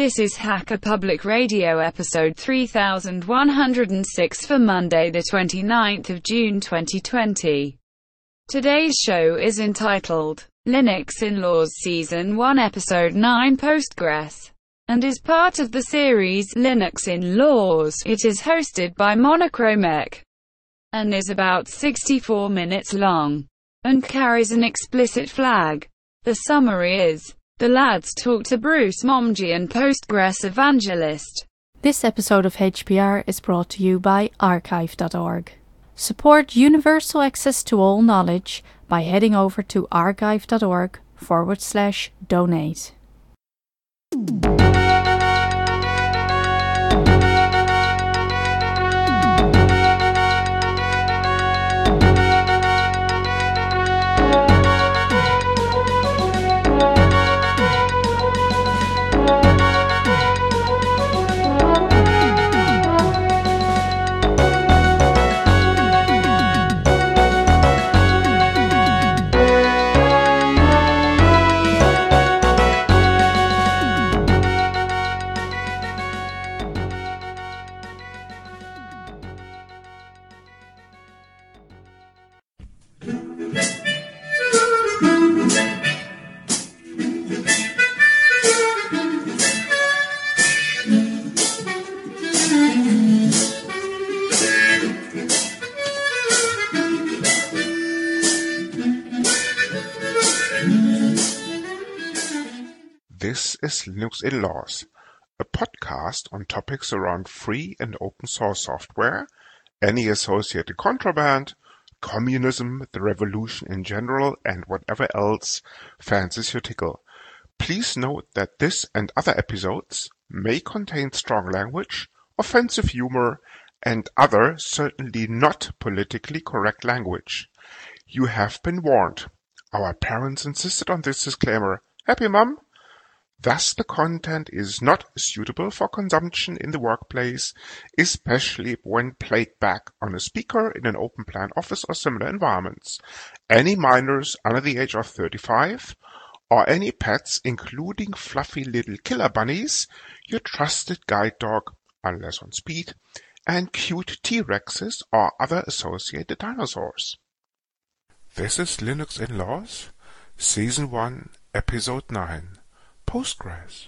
This is Hacker Public Radio episode 3106 for Monday the 29th of June 2020. Today's show is entitled Linux in Laws Season 1 Episode 9 Postgres, and is part of the series Linux in Laws. It is hosted by Monochromek, and is about 64 minutes long, and carries an explicit flag. The summary is: the lads talk to Bruce Momji and Postgres Evangelist. This episode of HPR is brought to you by archive.org. Support universal access to all knowledge by heading over to archive.org/donate. This is Linux in Laws, a podcast on topics around free and open source software, any associated contraband, communism, the revolution in general, and whatever else fancies your tickle. Please note that this and other episodes may contain strong language, offensive humor, and other, certainly not politically correct language. You have been warned. Our parents insisted on this disclaimer. Happy, Mum? Thus, the content is not suitable for consumption in the workplace, especially when played back on a speaker in an open plan office or similar environments. Any minors under the age of 35, or any pets, including fluffy little killer bunnies, your trusted guide dog, unless on speed, and cute T-Rexes or other associated dinosaurs. This is Linux in Laws, Season 1, Episode 9. Postgres.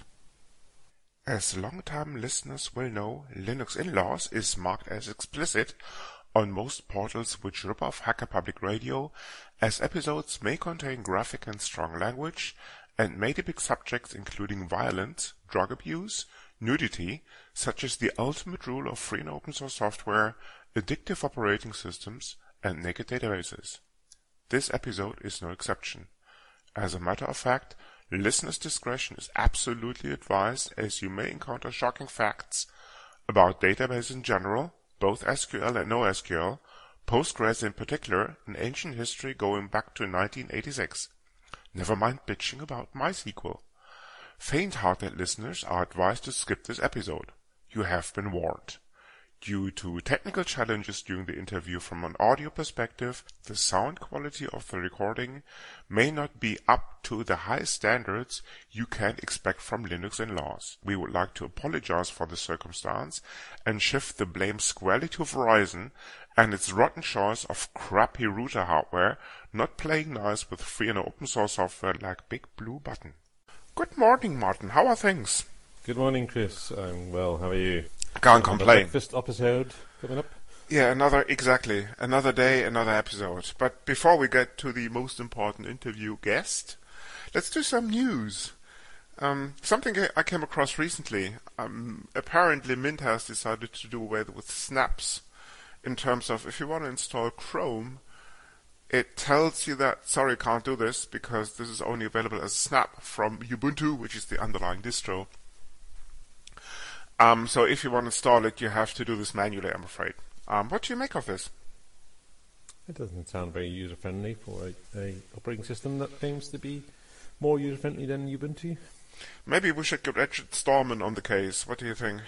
As long-time listeners will know, Linux in Laws is marked as explicit on most portals which rip off Hacker Public Radio, as episodes may contain graphic and strong language, and may depict subjects including violence, drug abuse, nudity, such as the ultimate rule of free and open source software, addictive operating systems, and naked databases. This episode is no exception. As a matter of fact, listeners' discretion is absolutely advised, as you may encounter shocking facts about databases in general, both SQL and NoSQL, Postgres in particular, and ancient history going back to 1986. Never mind bitching about MySQL. Faint-hearted listeners are advised to skip this episode. You have been warned. Due to technical challenges during the interview from an audio perspective, the sound quality of the recording may not be up to the high standards you can expect from Linux in Laws. We would like to apologize for the circumstance and shift the blame squarely to Verizon and its rotten choice of crappy router hardware not playing nice with free and open source software like Big Blue Button. Good morning, Martin. How are things? Good morning, Chris. I'm well. How are you? Can't complain. Breakfast episode coming up. Yeah, another day, another episode. But before we get to the most important interview guest, let's do some news. Something I came across recently. Apparently Mint has decided to do away with snaps in terms of if you want to install Chrome, it tells you that, sorry, can't do this because this is only available as a snap from Ubuntu, which is the underlying distro. So if you want to install it, you have to do this manually, I'm afraid. What do you make of this? It doesn't sound very user-friendly for a operating system that claims to be more user-friendly than Ubuntu. Maybe we should get Richard Stallman on the case. What do you think?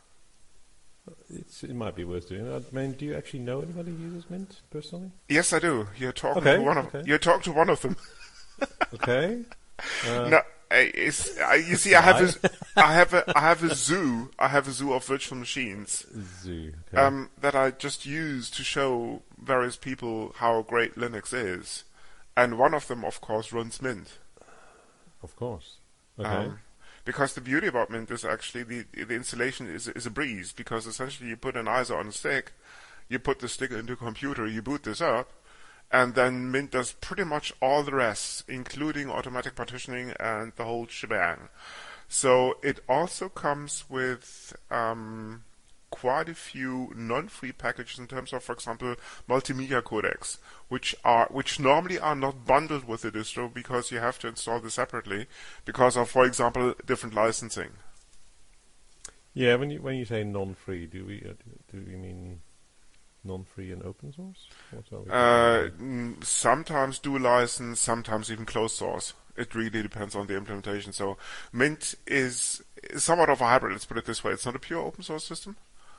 It might be worth doing. I mean, do you actually know anybody who uses Mint personally? Yes, I do. You're talking Okay, to one of okay. You talked to one of them. Okay. you see, I have a zoo. I have a zoo of virtual machines. Zoo. Okay. That I just use to show various people how great Linux is, and one of them, of course, runs Mint. Of course. Okay. Because the beauty about Mint is actually the installation is a breeze, because essentially you put an ISO on a stick, you put the stick into a computer, you boot this up, and then Mint does pretty much all the rest, including automatic partitioning and the whole shebang. So it also comes with quite a few non-free packages in terms of, for example, multimedia codecs, which normally are not bundled with the distro because you have to install this separately because of, for example, different licensing. Yeah, when you say non-free, do we mean non-free and open source? What are we sometimes dual license, sometimes even closed source. It really depends on the implementation. So Mint is somewhat of a hybrid. Let's put it this way: it's not a pure open source system.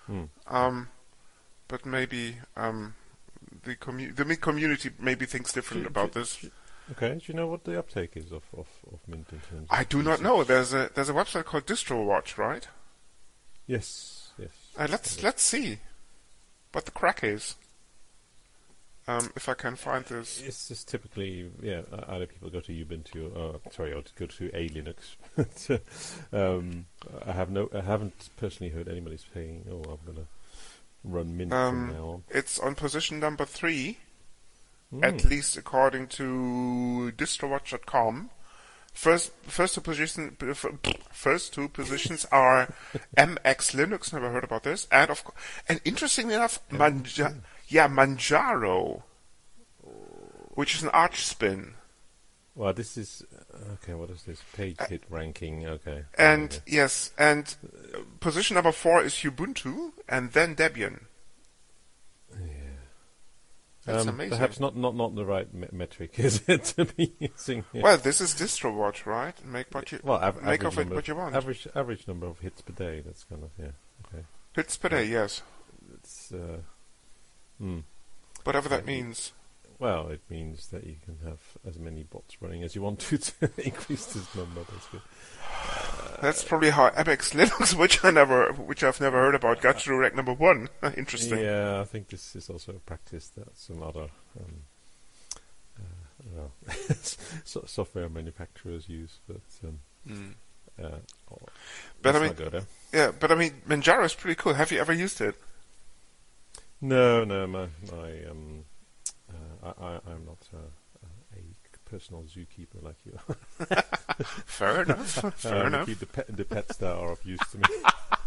But maybe the Mint community maybe thinks different about this. Okay, do you know what the uptake is of Mint in terms of I do not know. There's a website called DistroWatch, right? Yes. Let's see what the crack is. If I can find this. It's just typically, either people go to Ubuntu, or go to a Linux. I haven't personally heard anybody saying, "Oh, I'm gonna run Mint from now on." It's on position number 3, at least according to distrowatch.com. First two positions are MX Linux. Never heard about this, and interestingly enough, Manjaro, which is an Arch spin. Well, this is okay. What is this page hit ranking? Okay, and position number 4 is Ubuntu, and then Debian. That's amazing. Perhaps not the right metric, is it, to be using? Here? Well, this is DistroWatch, right? Make of it what you want. Average number of hits per day. That's kind of okay. Hits per day, yes. It's whatever that means. Well, it means that you can have as many bots running as you want to increase this number. That's good. That's probably how MX Linux, which I've never heard about, got to rank number 1. Interesting. Yeah, I think this is also a practice that some other software manufacturers use, but I mean, Manjaro is pretty cool. Have you ever used it? No, I'm not a personal zookeeper like you. Fair enough. The pets that are of use to me.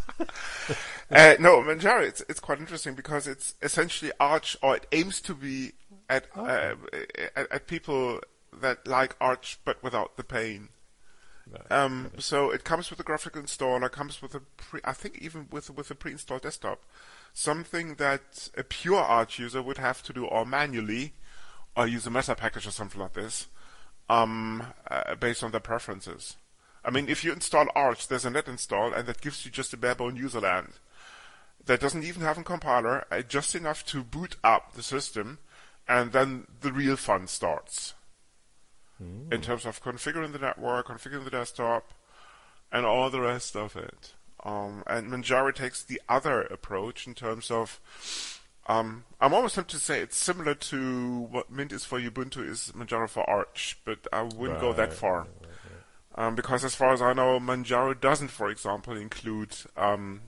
No, Manjaro, it's quite interesting because it's essentially Arch, or it aims to be at people that like Arch but without the pain. So it comes with a graphical installer, comes with I think even with a pre-installed desktop. Something that a pure Arch user would have to do all manually, or use a meta package or something like this, based on their preferences. I mean, if you install Arch, there's a net install, and that gives you just a bare-bone user land. That doesn't even have a compiler, just enough to boot up the system, and then the real fun starts. In terms of configuring the network, configuring the desktop, and all the rest of it. And Manjaro takes the other approach in terms of I'm almost tempted to say it's similar to what Mint is for Ubuntu is Manjaro for Arch, but I wouldn't go that far. Because as far as I know, Manjaro doesn't, for example, include kind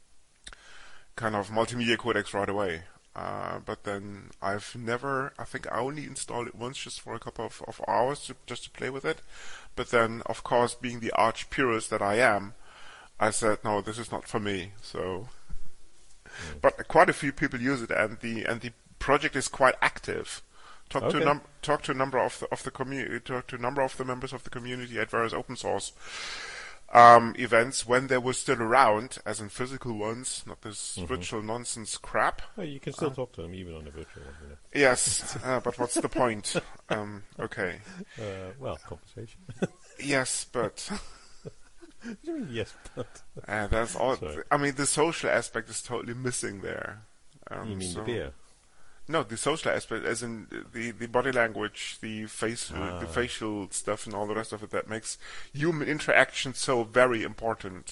of multimedia codecs right away. But then I think I only installed it once just for a couple of hours just to play with it. But then, of course, being the Arch purist that I am, I said, no, this is not for me. So, but quite a few people use it, and the project is quite active. Talk to a number of the community. Talk to a number of the members of the community at various open source events when they were still around, as in physical ones, not this virtual nonsense crap. Well, you can still talk to them even on a virtual one. You know. Yes, but what's the point? Okay. Compensation. Yes, but. What do you mean, yes, but? That's all. I mean, the social aspect is totally missing there. You mean the beer? No, the social aspect, as in the body language, the facial stuff, and all the rest of it that makes human interaction so very important.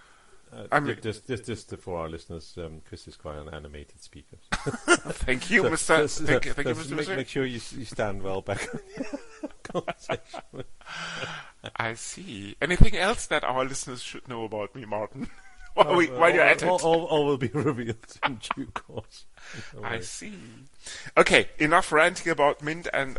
Just for our listeners, Chris is quite an animated speaker. Thank you, Mr. Thank you, Mr. Make sure you stand well back on your conversation. I see. Anything else that our listeners should know about me, Martin? While you're at it. All will be revealed in due course. I see. Okay, enough ranting about Mint and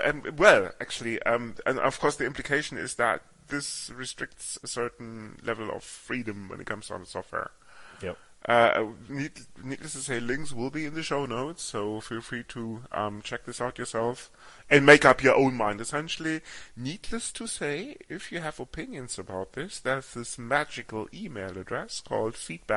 of course the implication is that this restricts a certain level of freedom when it comes to the software. Yep. Needless to say, links will be in the show notes, so feel free to check this out yourself and make up your own mind, essentially. Needless to say, if you have opinions about this, there's this magical email address called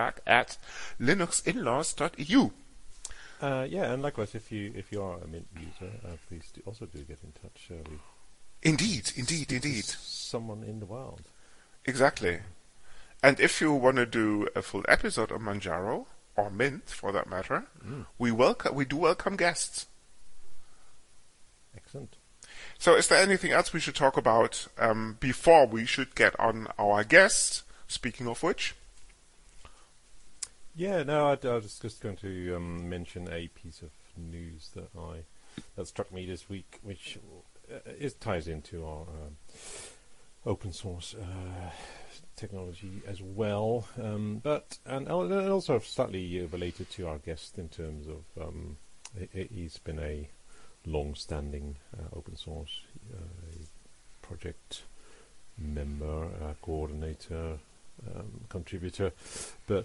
feedback@linuxinlaws.eu. And likewise, if you are a Mint user, please also do get in touch. Indeed. Someone in the world. Exactly. And if you want to do a full episode on Manjaro, or Mint for that matter, we do welcome guests. Excellent. So is there anything else we should talk about before we should get on our guest, speaking of which? Yeah, no, I was just going to mention a piece of news that struck me this week, which ties into our open source technology as well, but also slightly related to our guest in terms of he's been a long-standing open source project member, coordinator, contributor, but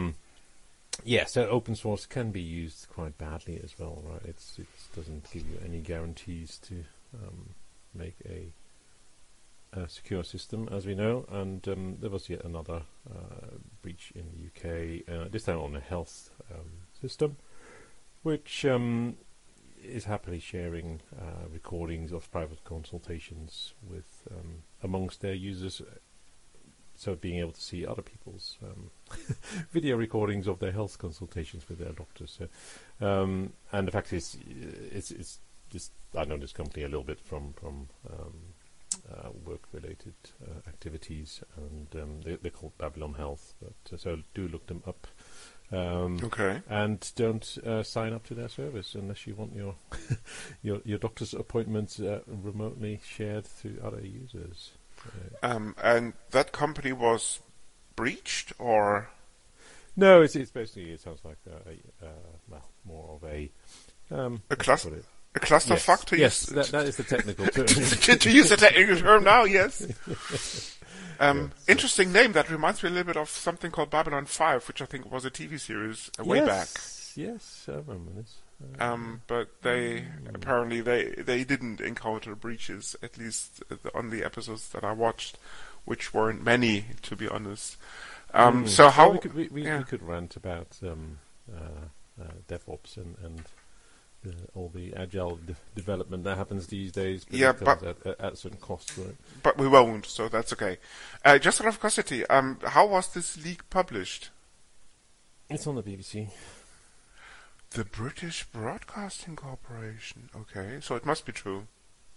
so open source can be used quite badly as well, right? It doesn't give you any guarantees to make a secure system, as we know, and there was yet another breach in the UK, this time on a health system, which is happily sharing recordings of private consultations with amongst their users, so being able to see other people's video recordings of their health consultations with their doctors. So, and the fact is, it's just, I know this company a little bit from work-related activities, and they're called Babylon Health. But so do look them up. Okay. And don't sign up to their service unless you want your doctor's appointments remotely shared to other users. And that company was breached, or? No, it's basically, it sounds like more of a cluster. A clusterfuck to use. Yes, that is the technical term. to use the technical term now, yes. Interesting name. That reminds me a little bit of something called Babylon 5, which I think was a TV series way back. Yes, I remember this. But they apparently they didn't encounter breaches, at least on the episodes that I watched, which weren't many, to be honest. So how we could rant about DevOps and all the agile development that happens these days. But at certain costs, right? But we won't, so that's okay. Just out of curiosity, how was this leak published? It's on the BBC. The British Broadcasting Corporation. Okay, so it must be true.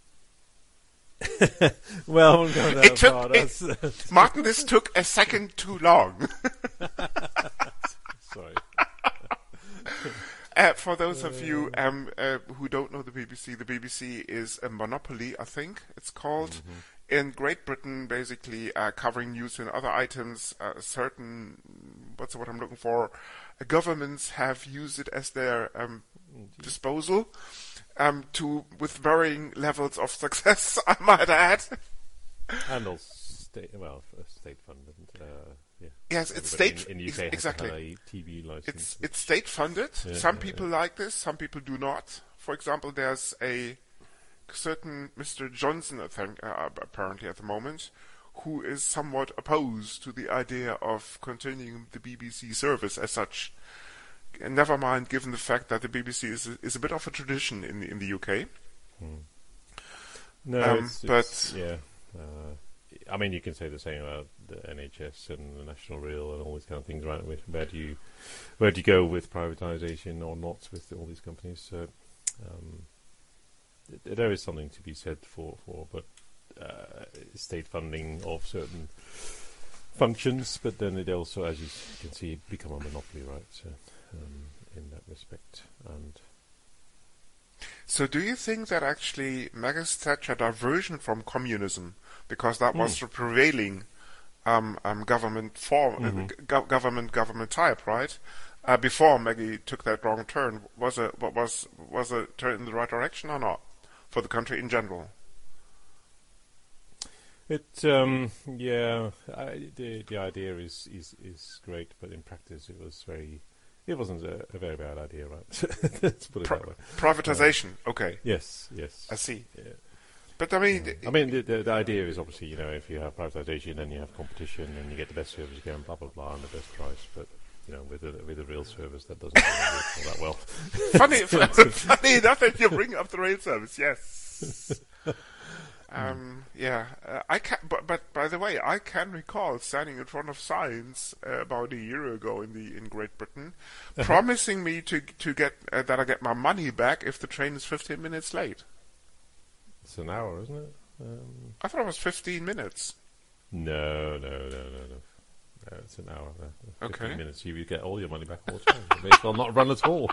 Well, I won't go that far. Martin, this took a second too long. Sorry. For those of you who don't know the BBC is a monopoly, I think it's called, in Great Britain, basically covering news and other items. Certain, what's the word I'm looking for? Governments have used it as their disposal, with varying levels of success, I might add. And also state funded. Yes, it's state in the UK exactly. A TV license. It's state funded. Some people like this, some people do not. For example, there's a certain Mr. Johnson, I think, apparently at the moment, who is somewhat opposed to the idea of continuing the BBC service as such. And never mind, given the fact that the BBC is a bit of a tradition in the UK. No, I mean, you can say the same about the NHS and the National Rail and all these kind of things, right? Where do you go with privatization or not with all these companies? So there is something to be said for state funding of certain functions, but then it also, as you can see, become a monopoly, right? So in that respect. And so do you think that actually Margaret Thatcher diversion from communism, because that was the prevailing government form, government type, right? Before Maggie took that wrong turn, was a turn in the right direction or not for the country in general? The idea is great, but in practice it wasn't a very bad idea, right? Let's put it that way. Privatization, okay. Yes. I see. Yeah. But I mean, the idea is obviously, if you have privatization, then you have competition, and you get the best service again, blah blah blah, and the best price. But with a rail service, that doesn't really work all that well. Funny enough that you bring up the rail service, yes. I can. But by the way, I can recall standing in front of Science about a year ago in Great Britain, promising me to get that I get my money back if the train is 15 minutes late. It's an hour, isn't it? I thought it was 15 minutes. No. It's an hour. 15 minutes, you get all your money back all the time. You may as well not run at all.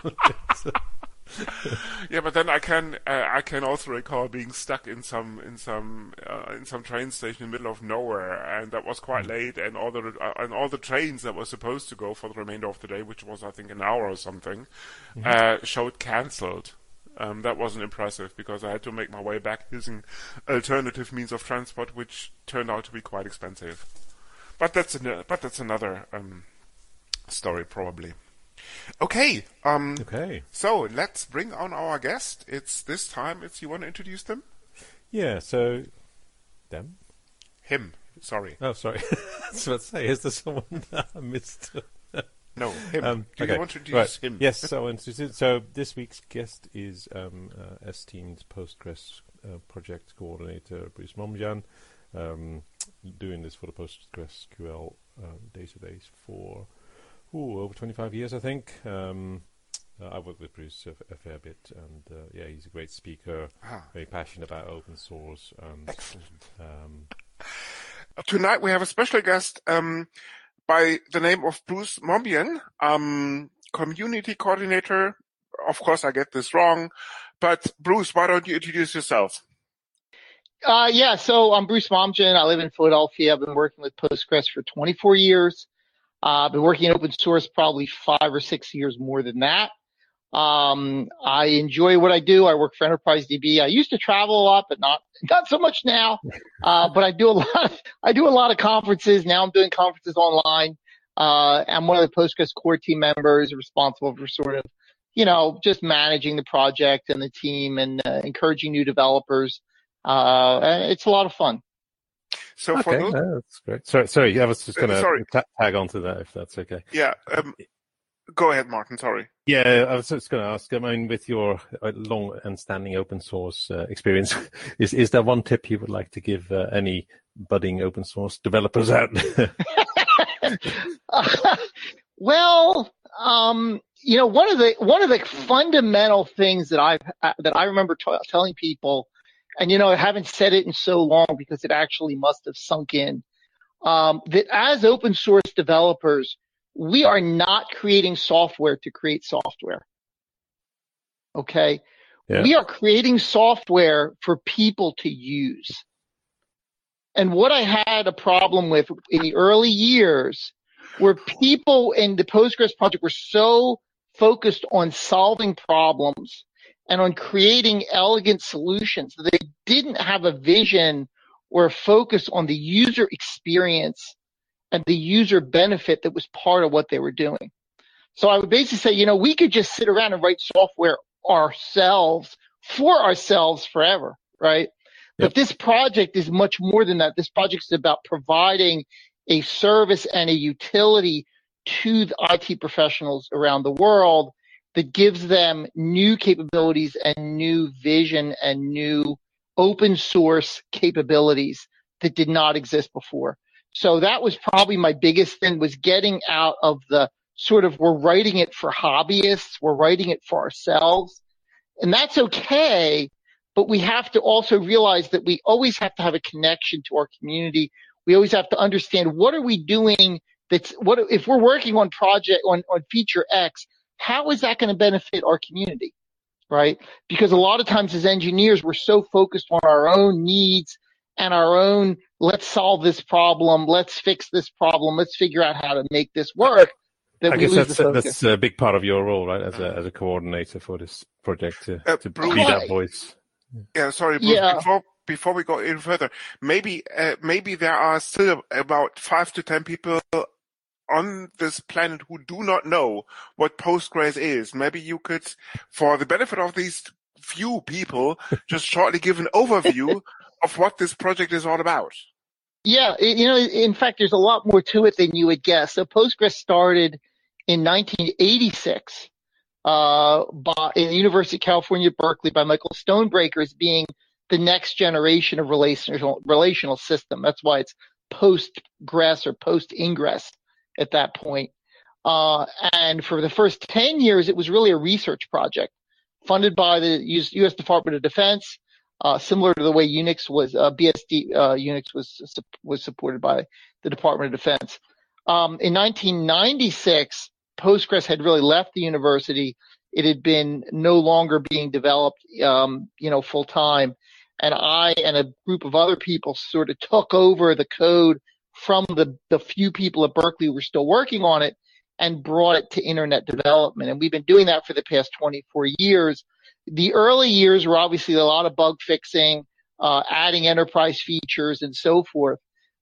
Yeah, but then I can also recall being stuck in some train station in the middle of nowhere, and that was quite late, and all the trains that were supposed to go for the remainder of the day, which was I think an hour or something, showed cancelled. That wasn't impressive because I had to make my way back using alternative means of transport, which turned out to be quite expensive. But that's another story probably. Okay. So let's bring on our guest. This time you want to introduce them? Yeah. So them. Him. Sorry. Oh, sorry. That's what I say. Is there someone that I missed? No, him. Do you want to introduce him? Yes, so this week's guest is esteemed Postgres project coordinator Bruce Momjian, doing this for the PostgreSQL database for over 25 years, I think. I worked with Bruce a fair bit, and he's a great speaker, very passionate about open source. Excellent. Tonight we have a special guest by the name of Bruce Momjian, community coordinator. Of course, I get this wrong, but Bruce, why don't you introduce yourself? So I'm Bruce Momjian. I live in Philadelphia. I've been working with Postgres for 24 years. I've been working in open source probably 5 or 6 years more than that. I enjoy what I do. I work for Enterprise DB. I used to travel a lot, but not so much now. But I do a lot of conferences. Now I'm doing conferences online. I'm one of the Postgres core team members responsible for sort of, just managing the project and the team and encouraging new developers. And it's a lot of fun. So that's great. Sorry, I was just going to tag on to that, if that's okay. Yeah. Go ahead, Martin. Sorry. Yeah, I was just going to ask, with your long and standing open source experience, is there one tip you would like to give any budding open source developers out there? Well, one of the fundamental things that I remember telling people, and I haven't said it in so long because it actually must have sunk in, that as open source developers, we are not creating software to create software. Okay? Yeah. We are creating software for people to use. And what I had a problem with in the early years were people in the Postgres project were so focused on solving problems and on creating elegant solutions that they didn't have a vision or a focus on the user experience and the user benefit that was part of what they were doing. So I would basically say, we could just sit around and write software for ourselves forever, right? Yep. But this project is much more than that. This project is about providing a service and a utility to the IT professionals around the world that gives them new capabilities and new vision and new open source capabilities that did not exist before. So that was probably my biggest thing, was getting out of the sort of, we're writing it for hobbyists, we're writing it for ourselves. And that's okay, but we have to also realize that we always have to have a connection to our community. We always have to understand, what are we doing if we're working on feature X, how is that going to benefit our community, right? Because a lot of times as engineers, we're so focused on our own needs and our own, let's solve this problem, let's fix this problem, let's figure out how to make this work, that we lose the focus. That's a big part of your role, right, as a coordinator for this project, to Bruce, be that voice. Yeah, sorry, Bruce, before we go in further, maybe there are still about 5 to 10 people on this planet who do not know what Postgres is. Maybe you could, for the benefit of these few people, just shortly give an overview of what this project is all about. Yeah, in fact, there's a lot more to it than you would guess. So Postgres started in 1986 in the University of California, Berkeley, by Michael Stonebreaker, as being the next generation of relational system. That's why it's Postgres or Post-Ingress at that point. And for the first 10 years, it was really a research project funded by the U.S. Department of Defense, similar to the way Unix was, BSD Unix was supported by the Department of Defense. In 1996, Postgres had really left the university. It had been no longer being developed, full time. And I and a group of other people sort of took over the code from the few people at Berkeley who were still working on it and brought it to internet development. And we've been doing that for the past 24 years. The early years were obviously a lot of bug fixing, adding enterprise features and so forth.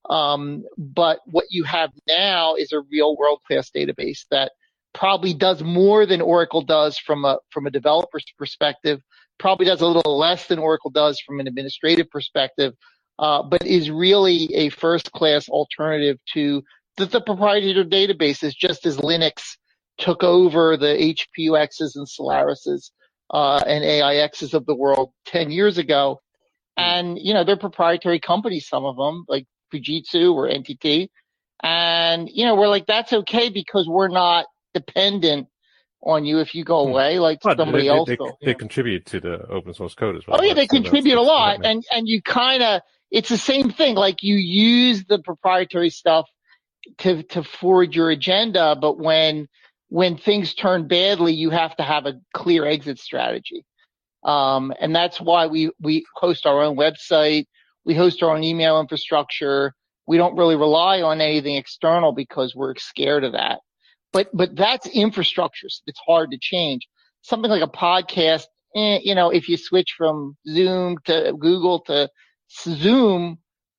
But what you have now is a real world-class database that probably does more than Oracle does from a developer's perspective, probably does a little less than Oracle does from an administrative perspective, but is really a first-class alternative to the proprietary databases, just as Linux took over the HPUXs and Solarises and AIXs of the world 10 years ago. And, they're proprietary companies, some of them, like Fujitsu or NTT. And, we're like, that's okay because we're not dependent on you if you go away, like somebody else. They contribute to the open source code as well. Oh yeah, they contribute a lot. And you it's the same thing. Like you use the proprietary stuff to forward your agenda, but when things turn badly, you have to have a clear exit strategy. And that's why we host our own website. We host our own email infrastructure. We don't really rely on anything external because we're scared of that. But that's infrastructure. So it's hard to change. Something like a podcast, if you switch from Zoom to Google to Zoom,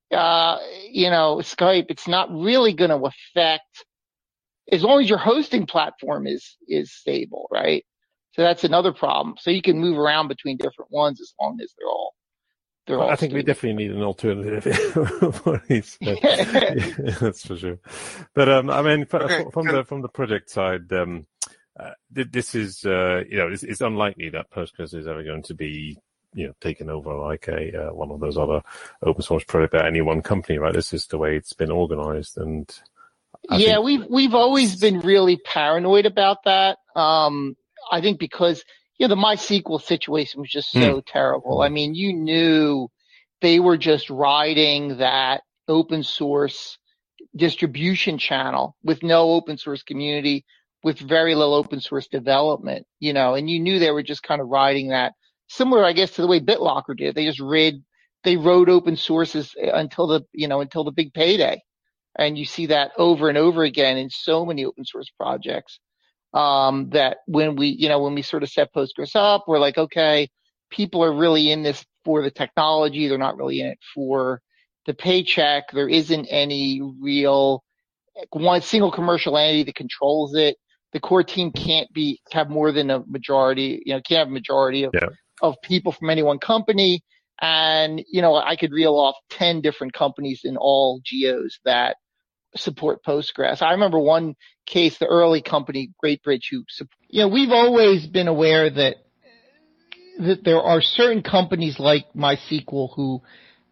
Skype, it's not really going to affect, as long as your hosting platform is stable, right? So that's another problem. So you can move around between different ones as long as they're all I think we definitely need an alternative for these. That's for sure. But from the project side, this is it's unlikely that Postgres is ever going to be taken over like one of those other open source projects at any one company, right? This is the way it's been organized, and we've always been really paranoid about that. I think because the MySQL situation was just so terrible. I mean, you knew they were just riding that open source distribution channel with no open source community, with very little open source development, and you knew they were just kind of riding that, similar, I guess, to the way BitLocker did. They wrote open sources until the big payday. And you see that over and over again in so many open source projects. That when we sort of set Postgres up, we're like, okay, people are really in this for the technology. They're not really in it for the paycheck. There isn't any real one single commercial entity that controls it. The core team can't have more than a majority, can't have a majority of people from any one company. And, I could reel off 10 different companies in all geos that support Postgres. I remember one case, the early company, Great Bridge, we've always been aware that there are certain companies like MySQL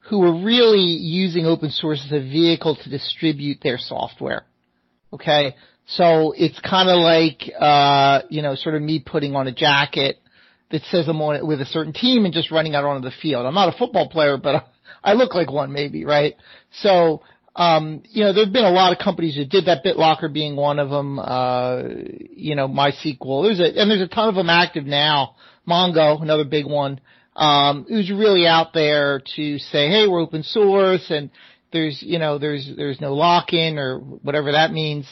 who are really using open source as a vehicle to distribute their software. Okay? So it's kind of like, sort of me putting on a jacket that says I'm on it with a certain team and just running out onto the field. I'm not a football player, but I look like one maybe, right? So, there've been a lot of companies that did that, BitLocker being one of them, MySQL. There's a ton of them active now. Mongo, another big one, who's really out there to say, hey, we're open source and there's no lock-in or whatever that means.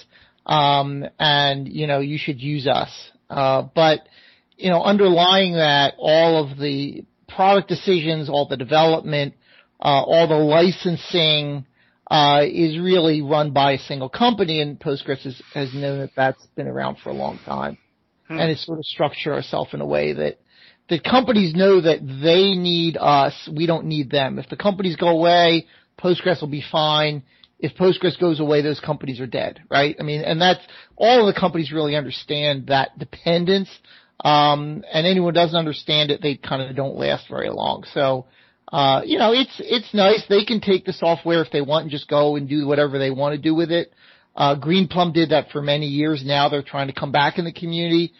You should use us. But underlying that, all of the product decisions, all the development, all the licensing, is really run by a single company, and Postgres has known that that's been around for a long time. And it's sort of structured ourselves in a way that companies know that they need us, we don't need them. If the companies go away, Postgres will be fine. If Postgres goes away, those companies are dead, right? I mean, and that's, all of the companies really understand that dependence, and anyone who doesn't understand it, they kind of don't last very long. So, it's nice. They can take the software if they want and just go and do whatever they want to do with it. Greenplum did that for many years. Now they're trying to come back in the community.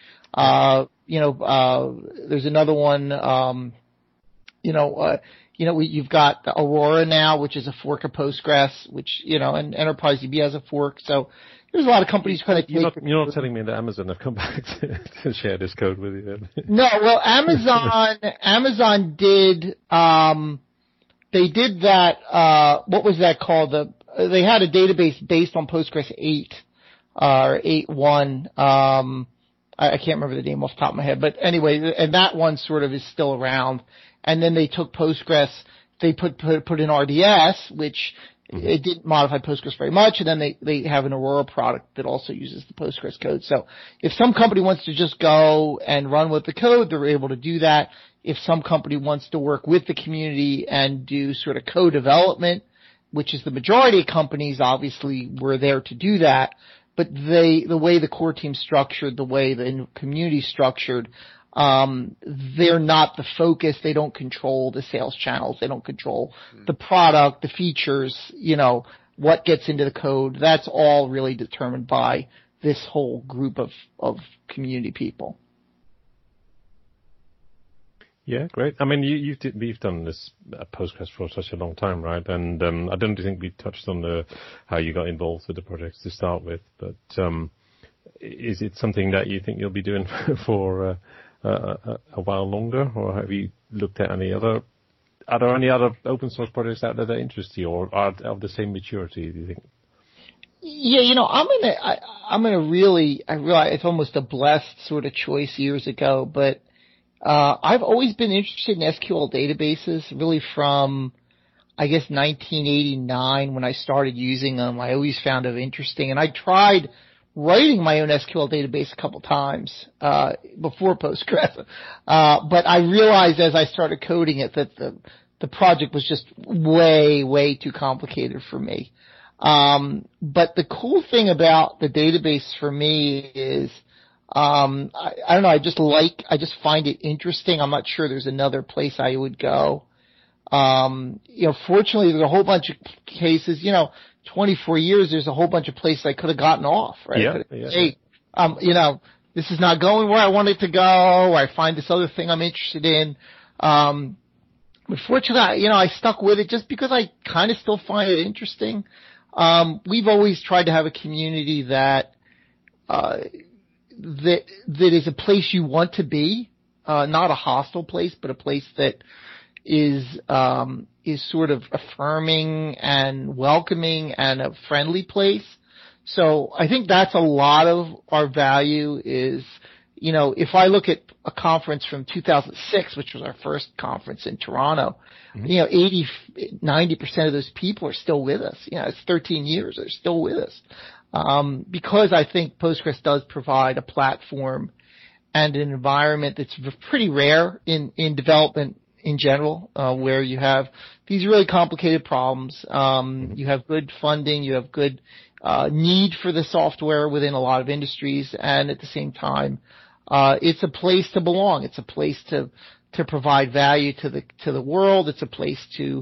There's another one, you've got Aurora now, which is a fork of Postgres, which, and Enterprise DB has a fork. So there's a lot of companies kind of You're not telling me that Amazon have come back to share this code with you then? No, well, Amazon did, they did that, what was that called? They had a database based on Postgres 8, or 8.1, I can't remember the name off the top of my head, but anyway, and that one sort of is still around. And then they took Postgres, they put in RDS, which it didn't modify Postgres very much, and then they have an Aurora product that also uses the Postgres code. So if some company wants to just go and run with the code, they're able to do that. If some company wants to work with the community and do sort of co-development, which is the majority of companies, obviously we're there to do that. But the way the core team's structured, the way the community's structured, they're not the focus. They don't control the sales channels. They don't control the product, the features, what gets into the code. That's all really determined by this whole group of community people. Yeah, great. I mean, we've done this Postgres for such a long time, right? And I don't think we touched on how you got involved with the projects to start with. But is it something that you think you'll be doing for a while longer, or have you looked at any other? Are there any other open source projects out there that interest you, or are of the same maturity? Do you think? Yeah, I'm gonna really. I realize it's almost a blessed sort of choice years ago, but. I've always been interested in SQL databases, really from, I guess, 1989 when I started using them. I always found it interesting, and I tried writing my own SQL database a couple times before Postgres, but I realized as I started coding it that the project was just way too complicated for me. But the cool thing about the database for me is. I don't know. I just find it interesting. I'm not sure there's another place I would go. Fortunately, there's a whole bunch of cases, 24 years, there's a whole bunch of places I could have gotten off, right? Yeah. Hey, this is not going where I want it to go, or I find this other thing I'm interested in. But fortunately, I stuck with it just because I kind of still find it interesting. We've always tried to have a community that is a place you want to be, not a hostile place, but a place that is sort of affirming and welcoming and a friendly place. So I think that's a lot of our value is, if I look at a conference from 2006, which was our first conference in Toronto, 80-90% of those people are still with us. It's 13 years. They're still with us. Because I think Postgres does provide a platform and an environment that's pretty rare in development in general, where you have these really complicated problems. You have good funding, you have good need for the software within a lot of industries, and at the same time, it's a place to belong. It's a place to provide value to the world. It's a place to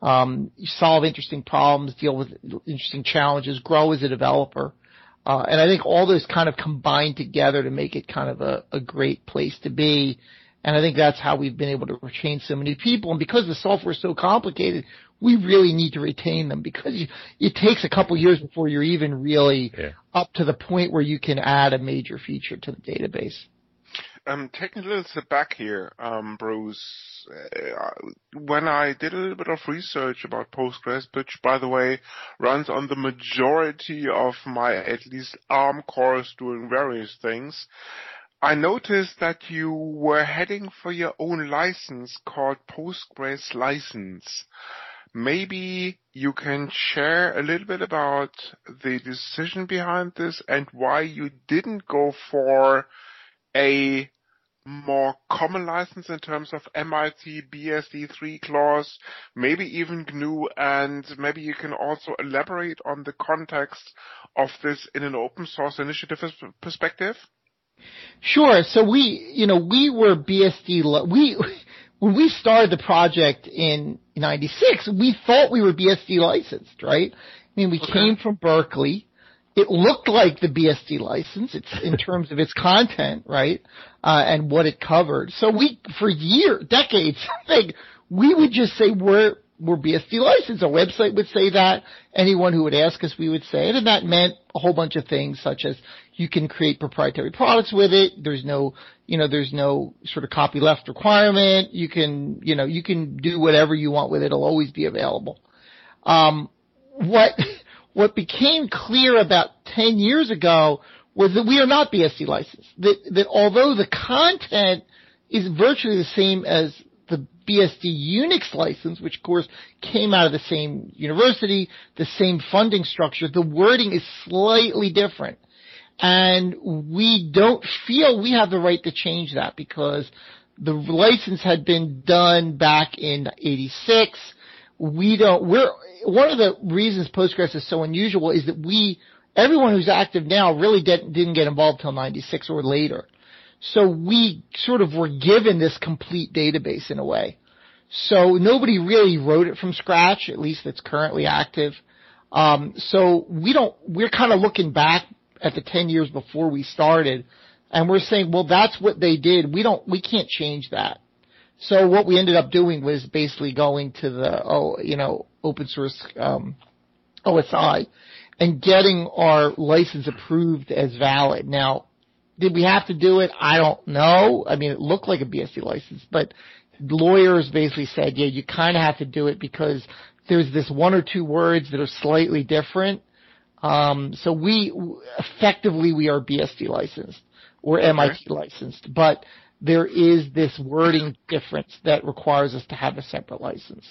solve interesting problems, deal with interesting challenges, grow as a developer. And I think all those kind of combine together to make it kind of a great place to be. And I think that's how we've been able to retain so many people. And because the software is so complicated, we really need to retain them because it takes a couple years before you're even really up to the point where you can add a major feature to the database. Taking a little step back here, Bruce, when I did a little bit of research about Postgres, which, by the way, runs on the majority of my, at least, ARM cores doing various things, I noticed that you were heading for your own license called Postgres License. Maybe you can share a little bit about the decision behind this and why you didn't go for a more common license in terms of MIT BSD3 clause, maybe even GNU, and maybe you can also elaborate on the context of this in an open source initiative perspective? Sure. So we were BSD, when we started the project in 96, we thought we were BSD licensed, right? I mean, we came from Berkeley. It looked like the BSD license, it's in terms of its content, right? And what it covered. So for decades, we would just say we're BSD licensed. Our website would say that. Anyone who would ask us, we would say it. And that meant a whole bunch of things, such as you can create proprietary products with it. There's no sort of copyleft requirement. You can do whatever you want with it. It'll always be available. What became clear about 10 years ago was that we are not BSD licensed. That although the content is virtually the same as the BSD Unix license, which of course came out of the same university, the same funding structure, the wording is slightly different. And we don't feel we have the right to change that because the license had been done back in 86. One of the reasons Postgres is so unusual is that everyone who's active now really didn't get involved till 96 or later. So we sort of were given this complete database in a way. So nobody really wrote it from scratch, at least that's currently active. So we're kind of looking back at the 10 years before we started and we're saying, well, that's what they did. We can't change that. So what we ended up doing was basically going to the open source OSI and getting our license approved as valid. Now, did we have to do it? I don't know. I mean, it looked like a BSD license, but lawyers basically said, yeah, you kind of have to do it because there's this one or two words that are slightly different. So we are BSD licensed or MIT licensed, but there is this wording difference that requires us to have a separate license.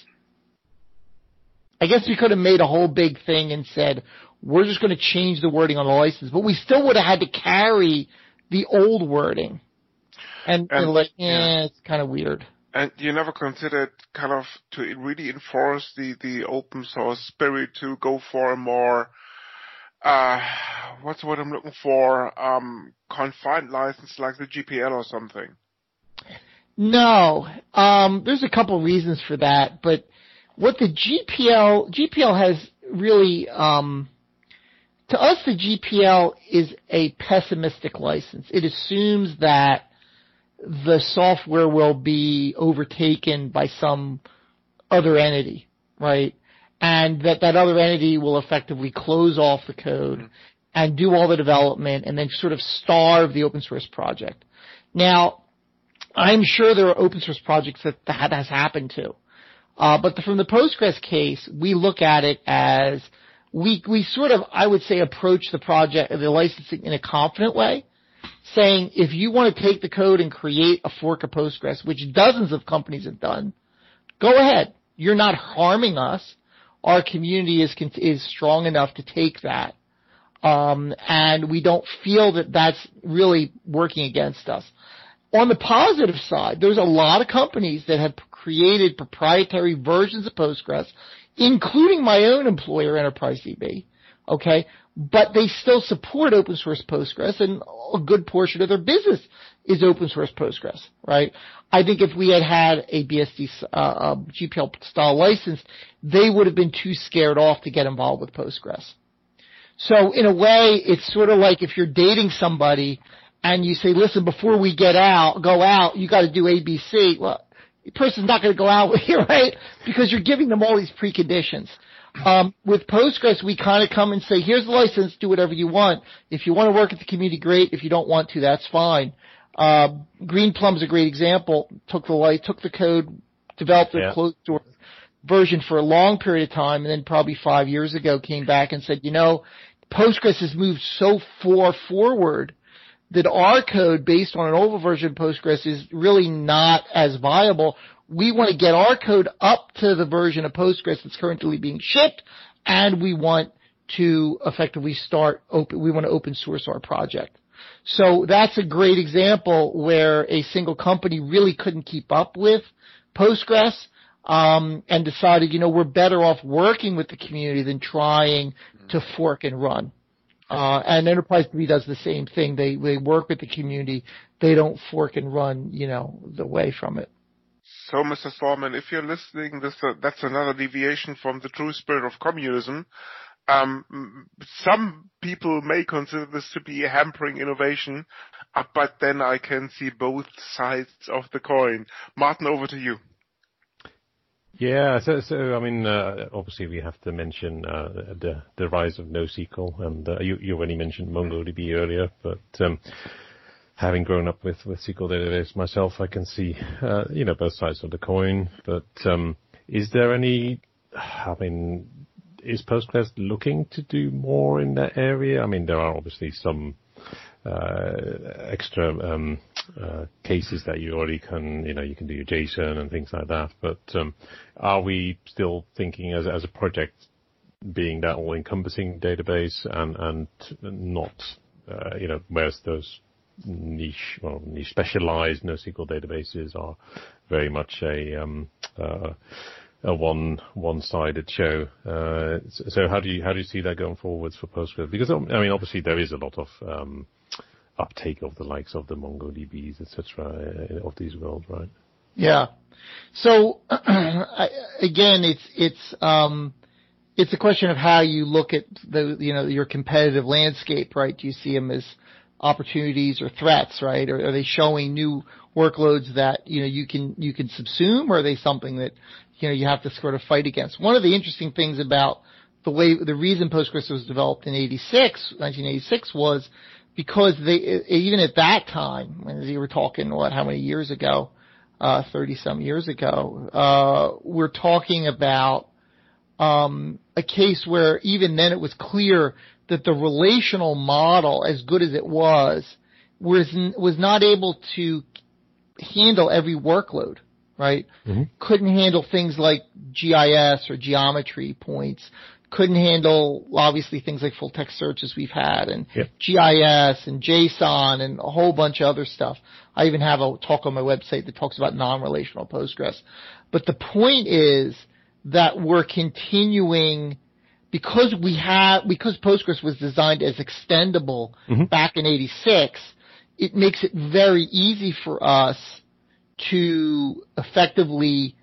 I guess we could have made a whole big thing and said, we're just going to change the wording on the license, but we still would have had to carry the old wording. And it's kind of weird. And you never considered kind of to really enforce the open source spirit to go for a more, what's the word I'm looking for, confined license like the GPL or something? No. There's a couple reasons for that, but what the GPL has really, to us the GPL is a pessimistic license. It assumes that the software will be overtaken by some other entity, right? And that other entity will effectively close off the code and do all the development and then sort of starve the open source project. Now, I'm sure there are open source projects that has happened to. But from the Postgres case, we look at it as we sort of, I would say, approach the project, the licensing in a confident way, saying if you want to take the code and create a fork of Postgres, which dozens of companies have done, go ahead. You're not harming us. Our community is strong enough to take that. And we don't feel that that's really working against us. On the positive side, there's a lot of companies that have created proprietary versions of Postgres, including my own employer, Enterprise DB, Okay. But they still support open source Postgres, and a good portion of their business is open source Postgres, right? I think if we had a BSD, GPL style license, they would have been too scared off to get involved with Postgres. So in a way, it's sort of like if you're dating somebody and you say, listen, before we go out, you got to do ABC. Well, the person's not going to go out with you, right? Because you're giving them all these preconditions. With Postgres, we kind of come and say, here's the license, do whatever you want. If you want to work at the community, great. If you don't want to, that's fine. Greenplum's a great example. Took the code, developed a closed source version for a long period of time, and then probably 5 years ago came back and said, Postgres has moved so far forward that our code based on an older version of Postgres is really not as viable. We want to get our code up to the version of Postgres that's currently being shipped, and we want to effectively we want to open source our project. So that's a great example where a single company really couldn't keep up with Postgres, and decided, we're better off working with the community than trying to fork and run. And Enterprise DB does the same thing. They work with the community. They don't fork and run, the way from it. So, Mr. Stallman, if you're listening, that's another deviation from the true spirit of communism. Some people may consider this to be hampering innovation, but then I can see both sides of the coin. Martin, over to you. Yeah, so I mean, obviously we have to mention the rise of NoSQL, and you already mentioned MongoDB earlier, but having grown up with SQL database myself, I can see both sides of the coin. But is there any? I mean, is Postgres looking to do more in that area? I mean, there are obviously some extra cases that you already can, you can do your JSON and things like that. But are we still thinking as a project being that all-encompassing database and not, whereas those niche specialized NoSQL databases are very much a one-sided show. So how do you see that going forwards for Postgres? Because I mean, obviously there is a lot of uptake of the likes of the MongoDBs, etc. of these worlds, right? Yeah. So again, it's a question of how you look at your competitive landscape, right? Do you see them as opportunities or threats, right? Or are they showing new workloads that you can subsume, or are they something that you have to sort of fight against? One of the interesting things about the reason Postgres was developed in 1986 was because even at that time, when you were talking, how many years ago, 30 some years ago, we're talking about a case where even then it was clear that the relational model, as good as it was not able to handle every workload, right? Mm-hmm. Couldn't handle things like GIS or geometry points. Couldn't handle, obviously, things like full text searches we've had, and GIS and JSON and a whole bunch of other stuff. I even have a talk on my website that talks about non-relational Postgres. But the point is that we're continuing, because Postgres was designed as extendable back in 86, it makes it very easy for us to effectively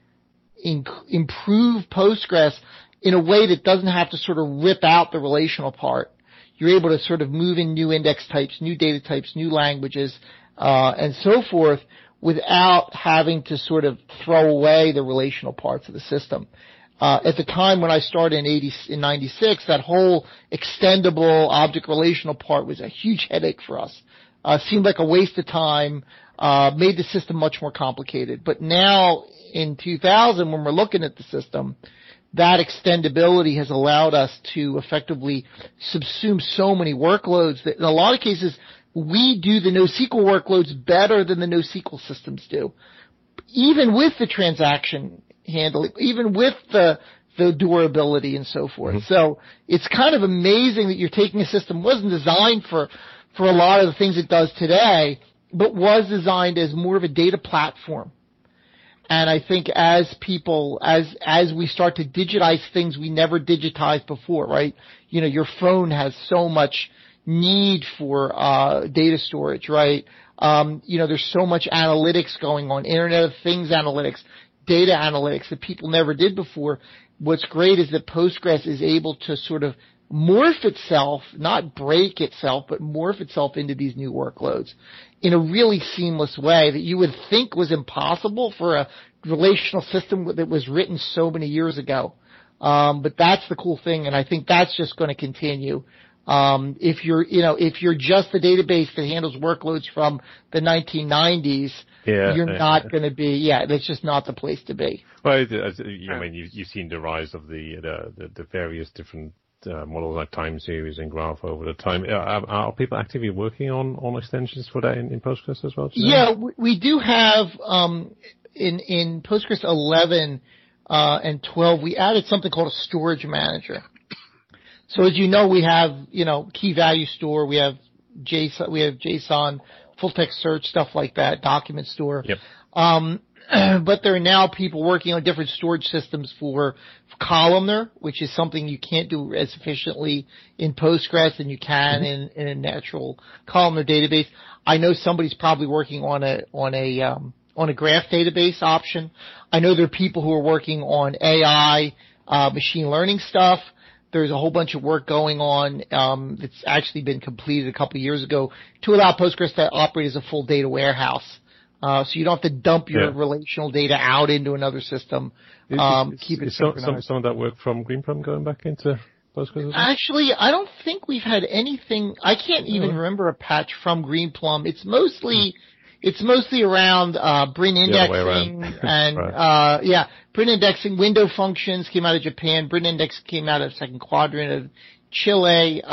improve Postgres in a way that doesn't have to sort of rip out the relational part. You're able to sort of move in new index types, new data types, new languages, and so forth, without having to sort of throw away the relational parts of the system. At the time when I started in 96, that whole extendable object relational part was a huge headache for us. Seemed like a waste of time, made the system much more complicated. But now in 2000, when we're looking at the system, that extendability has allowed us to effectively subsume so many workloads that in a lot of cases we do the NoSQL workloads better than the NoSQL systems do, even with the transaction handling, even with the durability and so forth. Mm-hmm. So it's kind of amazing that you're taking a system that wasn't designed for a lot of the things it does today, but was designed as more of a data platform. And I think as we start to digitize things we never digitized before, right? Your phone has so much need for data storage, right? There's so much analytics going on, Internet of Things analytics, data analytics that people never did before. What's great is that Postgres is able to sort of morph itself, not break itself, but morph itself into these new workloads in a really seamless way that you would think was impossible for a relational system that was written so many years ago. But that's the cool thing, and I think that's just going to continue. If you're just the database that handles workloads from the 1990s, you're not going to be, that's just not the place to be. Well, I mean, you've seen the rise of the various different models like time series and graph over the time. Are people actively working on extensions for that in Postgres as well? Yeah, we do have, in Postgres 11 and 12, we added something called a storage manager. So as you know, we have, key value store, we have JSON, full text search, stuff like that, document store. Yep. But there are now people working on different storage systems for columnar, which is something you can't do as efficiently in Postgres and you can in a natural columnar database. I know somebody's probably working on a graph database option. I know there are people who are working on AI, machine learning stuff. There's a whole bunch of work going on that's actually been completed a couple of years ago to allow Postgres to operate as a full data warehouse. So you don't have to dump your relational data out into another system. Keep it synchronized. Some of that work from Greenplum going back into Postgres as well? Actually, I don't think we've had anything. I can't even remember a patch from Greenplum. It's mostly around Brin indexing and right. Brin indexing. Window functions came out of Japan. Brin index came out of second quadrant of Chile.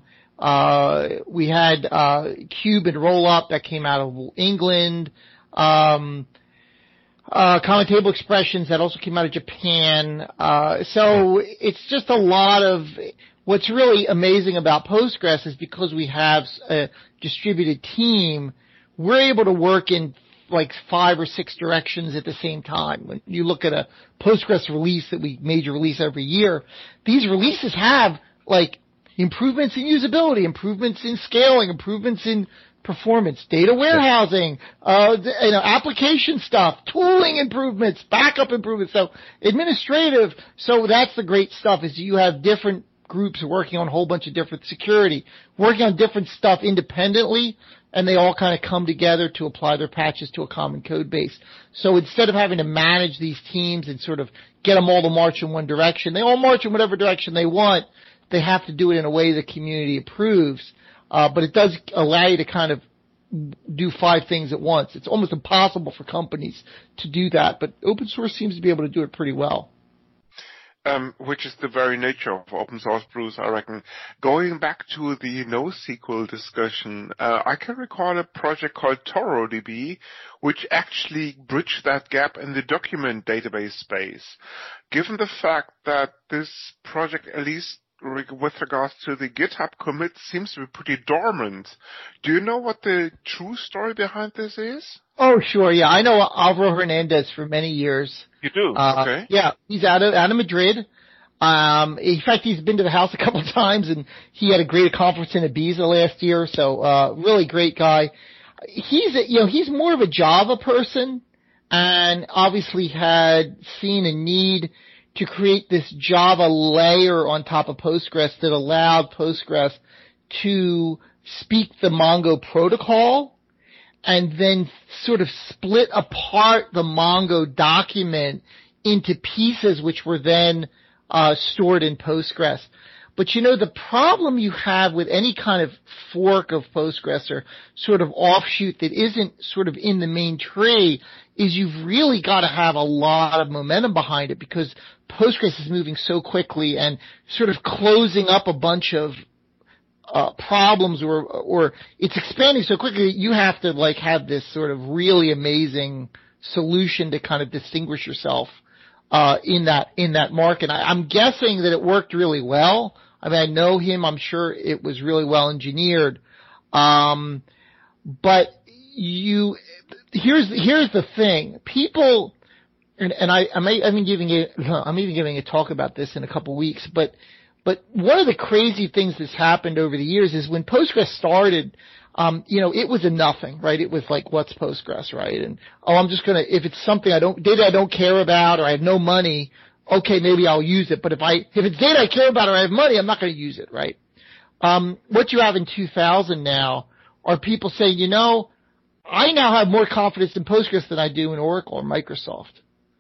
We had Cube and Rollup that came out of England. Common table expressions that also came out of Japan. So it's just a lot of what's really amazing about Postgres is because we have a distributed team, we're able to work in like 5 or 6 directions at the same time. When you look at a Postgres release that we major release every year, these releases have like improvements in usability, improvements in scaling, improvements in performance, data warehousing, application stuff, tooling improvements, backup improvements, so administrative. So that's the great stuff is you have different groups working on a whole bunch of different security, working on different stuff independently, and they all kind of come together to apply their patches to a common code base. So instead of having to manage these teams and sort of get them all to march in one direction, they all march in whatever direction they want. They have to do it in a way the community approves. But it does allow you to kind of do 5 things at once. It's almost impossible for companies to do that, but open source seems to be able to do it pretty well. Which is the very nature of open source, Bruce, I reckon. Going back to the NoSQL discussion, I can recall a project called ToroDB, which actually bridged that gap in the document database space. Given the fact that this project, at least with regards to the GitHub commit, seems to be pretty dormant, do you know what the true story behind this is? Oh, sure, yeah. I know Alvaro Hernandez for many years. You do? Okay. Yeah, he's out of Madrid. In fact, he's been to the house a couple of times, and he had a great conference in Ibiza last year, so really great guy. He's more of a Java person, and obviously had seen a need to create this Java layer on top of Postgres that allowed Postgres to speak the Mongo protocol and then sort of split apart the Mongo document into pieces which were then stored in Postgres. But the problem you have with any kind of fork of Postgres or sort of offshoot that isn't sort of in the main tree is you've really got to have a lot of momentum behind it because Postgres is moving so quickly and sort of closing up a bunch of problems or it's expanding so quickly you have to like have this sort of really amazing solution to kind of distinguish yourself in that market. I'm guessing that it worked really well. I mean, I know him. I'm sure it was really well engineered. But here's the thing. People I'm even giving a talk about this in a couple weeks, but one of the crazy things that's happened over the years is when Postgres started, it was a nothing, right? It was like, what's Postgres, right? And, if it's something data I don't care about or I have no money, okay, maybe I'll use it. But if it's data I care about or I have money, I'm not going to use it, right? What you have in 2000 now are people saying, I now have more confidence in Postgres than I do in Oracle or Microsoft.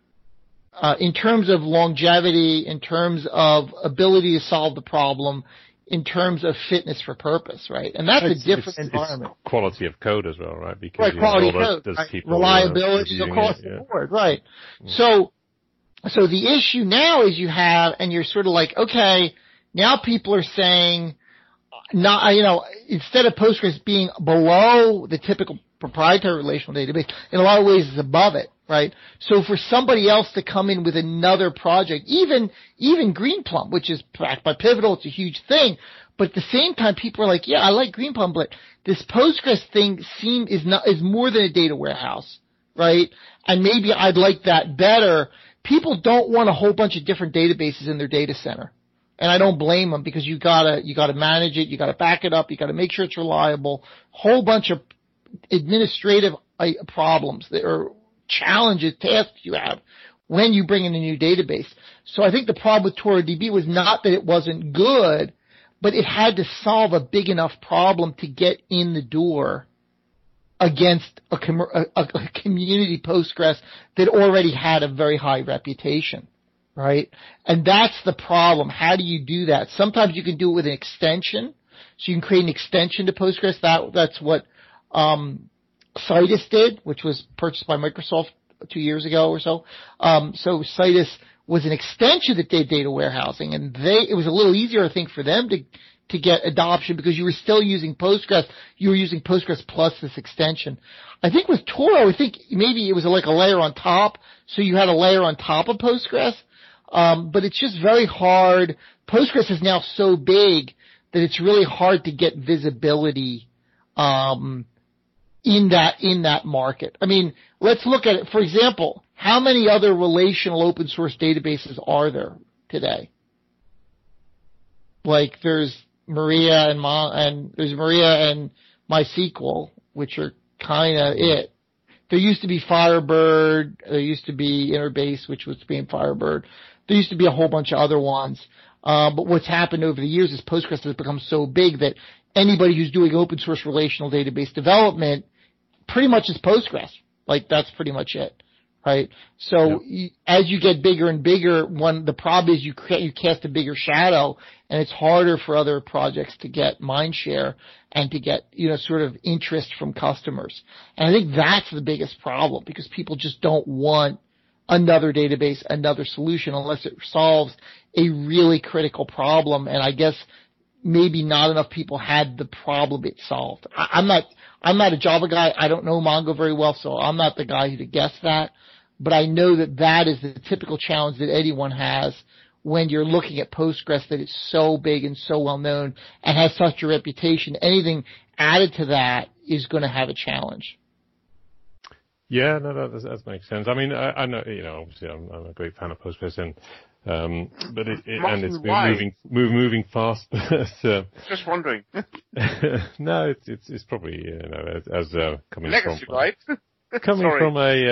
In terms of longevity, in terms of ability to solve the problem, in terms of fitness for purpose, right? And that's a different environment. It's quality of code as well, right? Because quality of code, right? Reliability across the board, right? So the issue now is you're sort of like, okay, now people are saying, instead of Postgres being below the typical proprietary relational database, in a lot of ways it's above it, right? So for somebody else to come in with another project, even Greenplum, which is backed by Pivotal, it's a huge thing, but at the same time people are like, yeah, I like Greenplum, but this Postgres thing is more than a data warehouse, right? And maybe I'd like that better. People don't want a whole bunch of different databases in their data center. And I don't blame them because you gotta manage it, you gotta back it up, you gotta make sure it's reliable, whole bunch of administrative problems that are challenges, tasks you have when you bring in a new database. So I think the problem with ToraDB was not that it wasn't good, but it had to solve a big enough problem to get in the door against a community Postgres that already had a very high reputation, right? And that's the problem. How do you do that? Sometimes you can do it with an extension. So you can create an extension to Postgres. That's what Citus did, which was purchased by Microsoft 2 years ago or so. So Citus was an extension that did data warehousing, and it was a little easier, I think, for them to get adoption because you were still using Postgres. You were using Postgres plus this extension. I think with Toro, I think maybe it was like a layer on top, so you had a layer on top of Postgres. But it's just very hard. Postgres is now so big that it's really hard to get visibility in that market. I mean, let's look at it. For example, how many other relational open source databases are there today? Like there's Maria and MySQL, which are kind of it. There used to be Firebird. There used to be Interbase, which was being Firebird. There used to be a whole bunch of other ones. But what's happened over the years is Postgres has become so big that anybody who's doing open source relational database development pretty much is Postgres. Like that's pretty much it, right? So as you get bigger and bigger, the problem is you cast a bigger shadow, and it's harder for other projects to get mind share and to get sort of interest from customers. And I think that's the biggest problem because people just don't want another database, another solution unless it solves a really critical problem. And I guess maybe not enough people had the problem it solved. I'm not a Java guy. I don't know Mongo very well, so I'm not the guy to guess that. But I know that is the typical challenge that anyone has when you're looking at Postgres, that it's so big and so well known and has such a reputation. Anything added to that is going to have a challenge. Yeah, no, that makes sense. I mean, I know, obviously I'm a great fan of Postgres, and but it's been moving fast. Just wondering. No, it's probably as coming legacy, from right? Coming from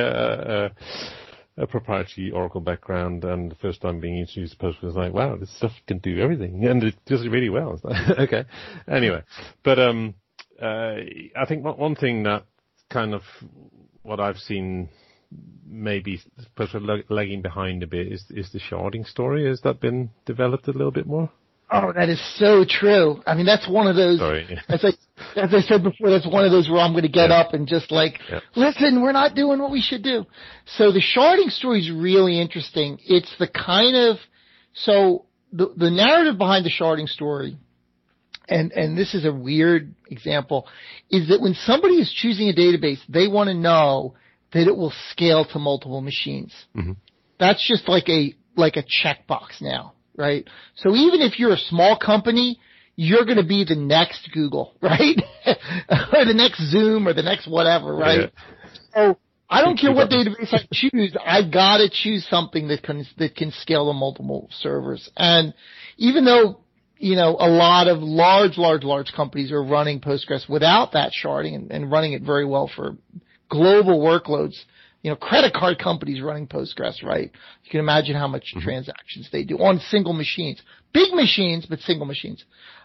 a proprietary Oracle background, and the first time being introduced to Postgres, like, wow, this stuff can do everything, and it does it really well. Okay, anyway, but I think one thing that kind of what I've seen maybe Postgres lagging behind a bit is the sharding story. Has that been developed a little bit more? Oh, that is so true. I mean, that's one of those. Sorry. As I said before, that's one of those where I'm going to get up and just listen, we're not doing what we should do. So the sharding story is really interesting. It's the kind of the narrative behind the sharding story, and this is a weird example, is that when somebody is choosing a database, they want to know that it will scale to multiple machines. Mm-hmm. That's just like a checkbox now. Right? So even if you're a small company, you're going to be the next Google, right? Or the next Zoom or the next whatever, right? Yeah. So I don't care what database I choose. I gotta choose something that can scale to multiple servers. And even though, a lot of large companies are running Postgres without that sharding and running it very well for global workloads, credit card companies running Postgres, right? You can imagine how much transactions they do on single machines. Big machines, but single machines.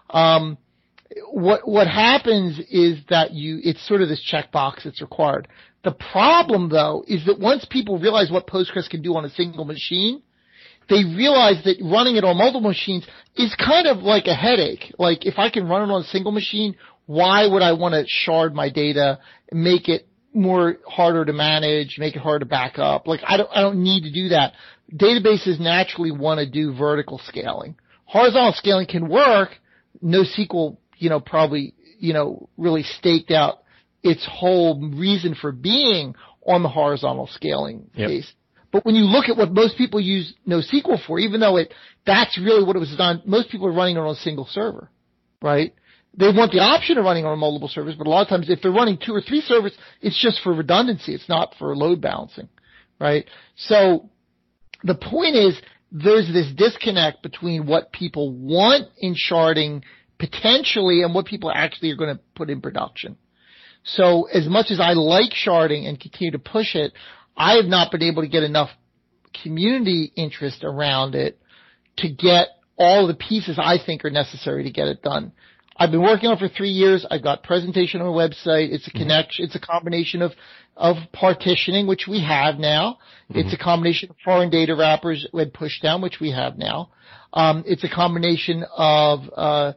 What happens is that it's sort of this checkbox that's required. The problem, though, is that once people realize what Postgres can do on a single machine, they realize that running it on multiple machines is kind of like a headache. Like, if I can run it on a single machine, why would I want to shard my data and make it harder to manage, make it harder to back up? Like, I don't need to do that. Databases naturally want to do vertical scaling. Horizontal scaling can work. NoSQL, probably, really staked out its whole reason for being on the horizontal scaling case. But when you look at what most people use NoSQL for, even though that's really what it was designed, most people are running it on a single server, right? They want the option of running on multiple servers, but a lot of times if they're running 2 or 3 servers, it's just for redundancy. It's not for load balancing, right? So the point is there's this disconnect between what people want in sharding potentially and what people actually are going to put in production. So as much as I like sharding and continue to push it, I have not been able to get enough community interest around it to get all the pieces I think are necessary to get it done. I've been working on it for 3 years. I've got presentation on my website. It's a connection. It's a combination of partitioning, which we have now. It's a combination of foreign data wrappers with pushdown, which we have now. It's a combination of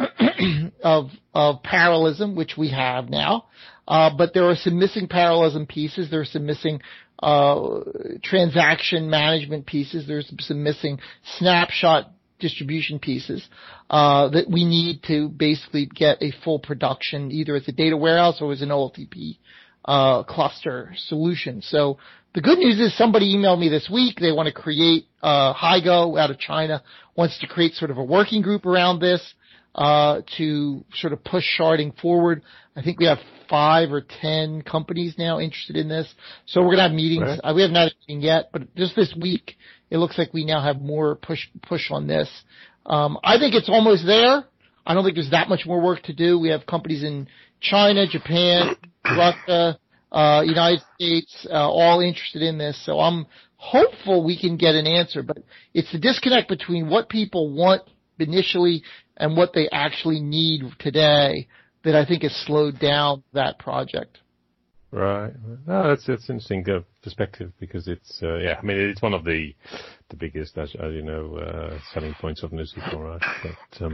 parallelism, which we have now. But there are some missing parallelism pieces. There are some missing transaction management pieces. There's some missing snapshot distribution pieces that we need to basically get a full production, either as a data warehouse or as an OLTP cluster solution. So the good news is somebody emailed me this week. They want to create Hygo out of China, wants to create sort of a working group around this to sort of push sharding forward. I think we have 5 or 10 companies now interested in this. So we're going to have meetings. Right. We haven't had a meeting yet, but just this week, it looks like we now have more push on this. I think it's almost there. I don't think there's that much more work to do. We have companies in China, Japan, Russia, United States, all interested in this. So I'm hopeful we can get an answer, but it's the disconnect between what people want initially and what they actually need today that I think has slowed down that project. Right. No, that's interesting perspective because it's it's one of the biggest, as you know, selling points of NoSQL, right? But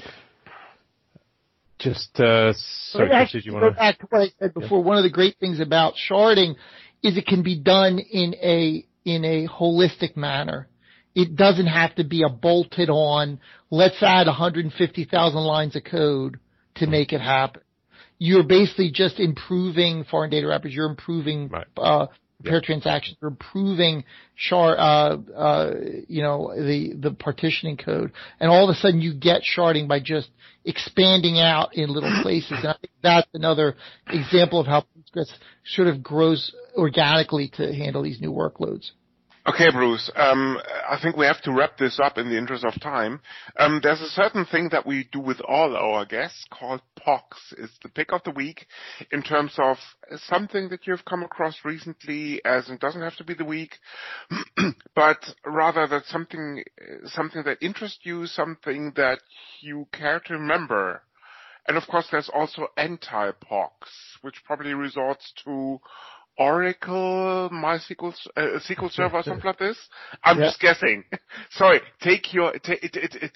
sorry, you want to go back to what I said before? Yeah. One of the great things about sharding is it can be done in a holistic manner. It doesn't have to be a bolted on, let's add 150,000 lines of code to make it happen. You're basically just improving foreign data wrappers. You're improving pair transactions. You're improving the partitioning code, and all of a sudden you get sharding by just expanding out in little places. And I think that's another example of how Postgres sort of grows organically to handle these new workloads. Okay, Bruce, I think we have to wrap this up in the interest of time. There's a certain thing that we do with all our guests called POCs. It's the pick of the week in terms of something that you've come across recently, as it doesn't have to be the week, but rather that something that interests you, something that you care to remember. And of course, there's also anti-POCs, which probably resorts to Oracle, MySQL, SQL Server, or something like this. I'm just guessing. Sorry. Take your pick.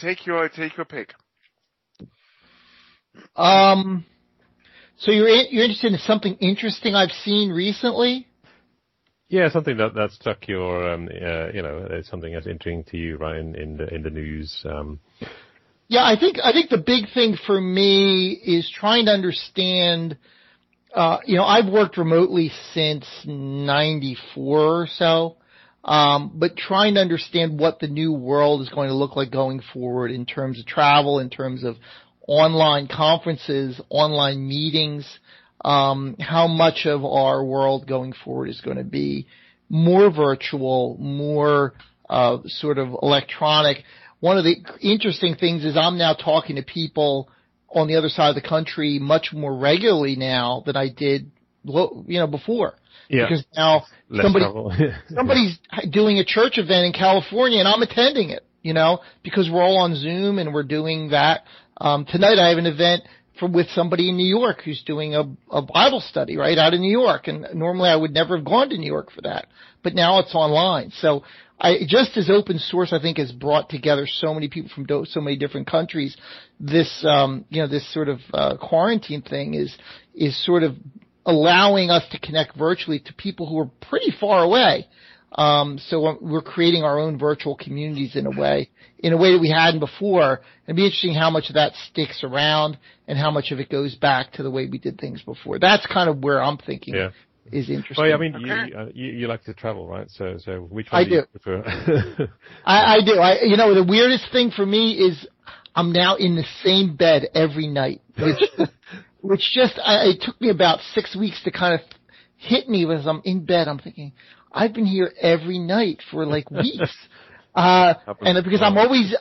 So you're interested in something interesting I've seen recently? Yeah, something that struck your, it's something that's interesting to you, right? In the news. Yeah, I think the big thing for me is trying to understand. I've worked remotely since 94 or so, but trying to understand what the new world is going to look like going forward in terms of travel, in terms of online conferences, online meetings, how much of our world going forward is going to be more virtual, more sort of electronic. One of the interesting things is I'm now talking to people on the other side of the country much more regularly now than I did, before. Yeah. Because now somebody's doing a church event in California and I'm attending it, because we're all on Zoom and we're doing that. Tonight I have an event with somebody in New York who's doing a Bible study right out in New York. And normally I would never have gone to New York for that, but now it's online. So just as open source, I think, has brought together so many people from so many different countries, this sort of quarantine thing is sort of allowing us to connect virtually to people who are pretty far away. So we're creating our own virtual communities in a way that we hadn't before. It'd be interesting how much of that sticks around and how much of it goes back to the way we did things before. That's kind of where I'm thinking. Yeah. Is interesting. Well, I mean, you like to travel, right? So which one do you prefer? I do. The weirdest thing for me is I'm now in the same bed every night, which it took me about 6 weeks to kind of hit me as I'm in bed. I'm thinking, I've been here every night for like weeks. And because I'm always,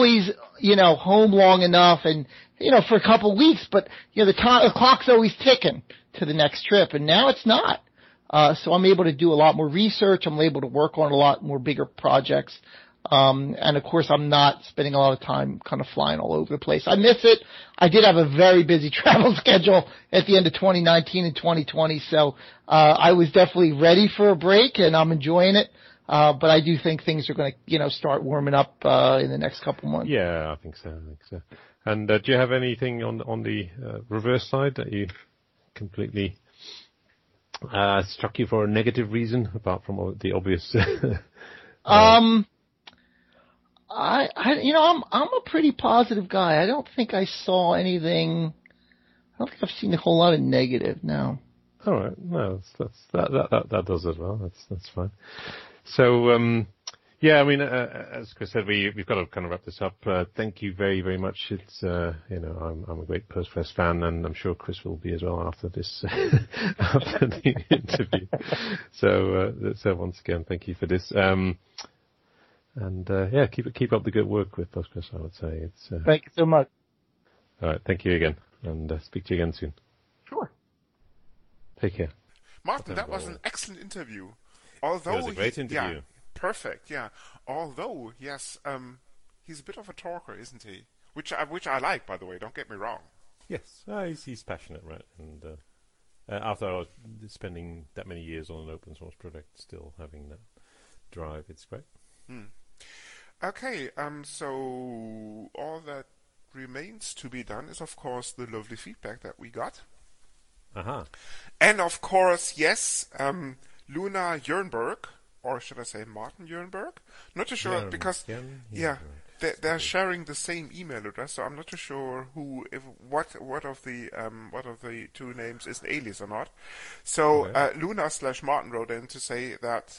home long enough and, for a couple of weeks, but, the clock's always ticking to the next trip, and now it's not. So I'm able to do a lot more research. I'm able to work on a lot more bigger projects. And of course I'm not spending a lot of time kind of flying all over the place. I miss it. I did have a very busy travel schedule at the end of 2019 and 2020. So, I was definitely ready for a break and I'm enjoying it. But I do think things are going to, start warming up, in the next couple months. Yeah, I think so. And, do you have anything on the, reverse side that you completely, struck you for a negative reason apart from the obvious? I'm a pretty positive guy. I don't think I saw anything. I don't think I've seen a whole lot of negative. No. All right. No, that does as well. That's fine. So, yeah, I mean, as Chris said, we've got to kind of wrap this up. Thank you very, very much. It's, I'm a great Postgres fan, and I'm sure Chris will be as well after this, after the interview. So once again, thank you for this. And yeah, keep up the good work with Postgres, I would say. Thank you so much. All right, thank you again, and speak to you again soon. Sure. Take care. Martin, that was an excellent interview. Although it was a great interview. Yeah, perfect, yeah. Although, yes, he's a bit of a talker, isn't he? Which I like, by the way, don't get me wrong. Yes, he's passionate, right? And after spending that many years on an open source project, still having that drive, it's great. Okay, so all that remains to be done is, of course, the lovely feedback that we got. And, of course, yes, Luna Jernberg, or should I say Martin Jernberg? Not too sure, because, they're sharing the same email address, so I'm not too sure what of the two names is an alias or not. So, Luna/Martin wrote in to say that,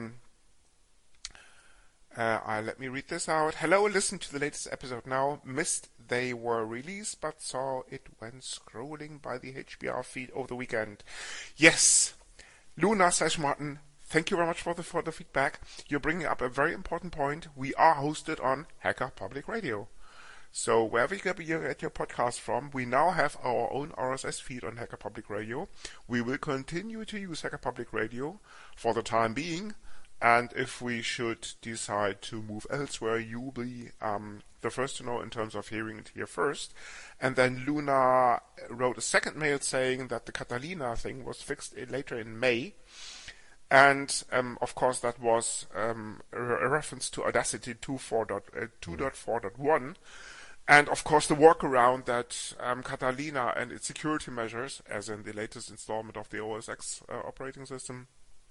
let me read this out. Hello, listen to the latest episode now. Missed they were released, but saw it when scrolling by the HBR feed over the weekend. Yes, Luna/Martin, thank you very much for the feedback. You're bringing up a very important point. We are hosted on Hacker Public Radio. So wherever you get your podcast from, we now have our own RSS feed on Hacker Public Radio. We will continue to use Hacker Public Radio for the time being. And if we should decide to move elsewhere, you will be the first to know in terms of hearing it here first. And then Luna wrote a second mail saying that the Catalina thing was fixed later in May. And, of course, that was a reference to Audacity 2.4.1. And, of course, the workaround that Catalina and its security measures, as in the latest installment of the OS X operating system,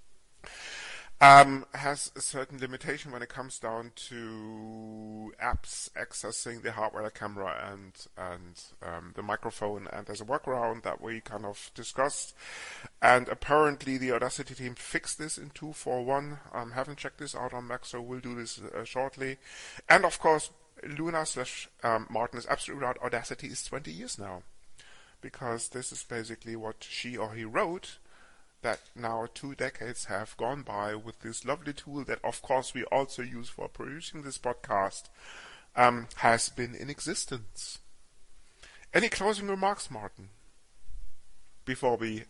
has a certain limitation when it comes down to apps accessing the hardware, camera, and the microphone. And there's a workaround that we kind of discussed. And apparently the Audacity team fixed this in 2.4.1. Haven't checked this out on Mac, so we'll do this shortly. And of course, Luna/Martin is absolutely right. Audacity is 20 years now. because this is basically what she or he wrote, that now 2 decades have gone by with this lovely tool that of course we also use for producing this podcast, has been in existence. Any closing remarks, Martin, before we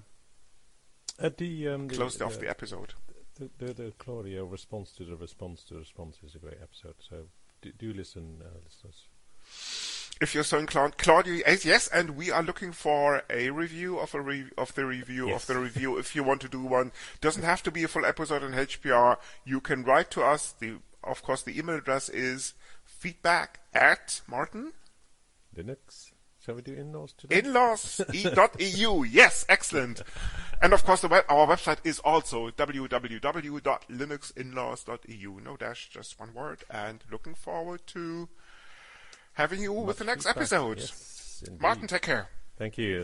close off the episode? The Claudio response to the response is a great episode, so do listen, listeners. If you're so inclined, Claudio, yes, and we are looking for a review of the review. If you want to do one, doesn't have to be a full episode on HPR. You can write to us. Of course, the email address is feedback@Martin. Linux. Shall we do inlaws today? Inlaws.eu. Yes, excellent. And of course, our website is also www.linuxinlaws.eu. No dash, just one word. And looking forward to having you with the next episode. Yes, Martin, take care. Thank you.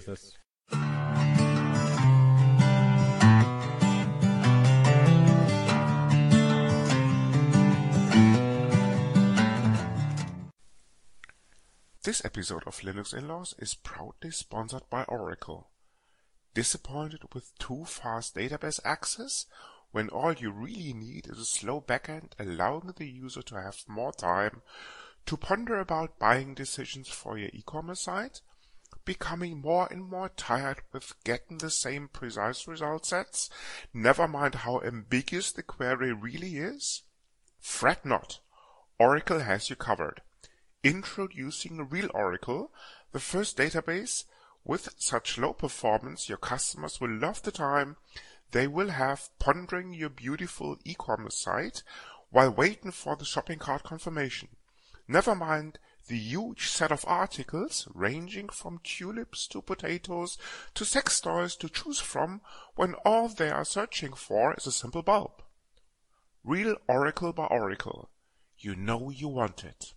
This episode of Linux In-Laws is proudly sponsored by Oracle. Disappointed with too fast database access when all you really need is a slow backend allowing the user to have more time to ponder about buying decisions for your e-commerce site? Becoming more and more tired with getting the same precise result sets, never mind how ambiguous the query really is? Fret not. Oracle has you covered. Introducing Real Oracle, the first database with such low performance your customers will love the time they will have pondering your beautiful e-commerce site while waiting for the shopping cart confirmation. Never mind the huge set of articles ranging from tulips to potatoes to sex toys to choose from when all they are searching for is a simple bulb. Real Oracle by Oracle. You know you want it.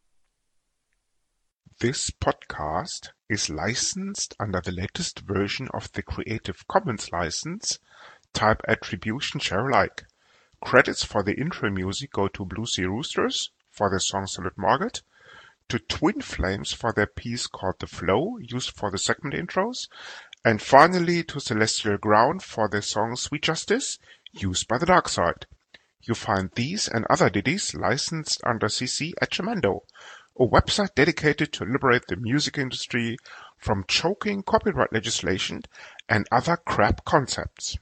This podcast is licensed under the latest version of the Creative Commons license, type Attribution Share Alike. Credits for the intro music go to Blue Sea Roosters for their song Salute Margaret, to Twin Flames for their piece called The Flow, used for the segment intros, and finally to Celestial Ground for their song Sweet Justice, used by the Dark Side. You find these and other ditties licensed under CC at Jamendo, a website dedicated to liberate the music industry from choking copyright legislation and other crap concepts.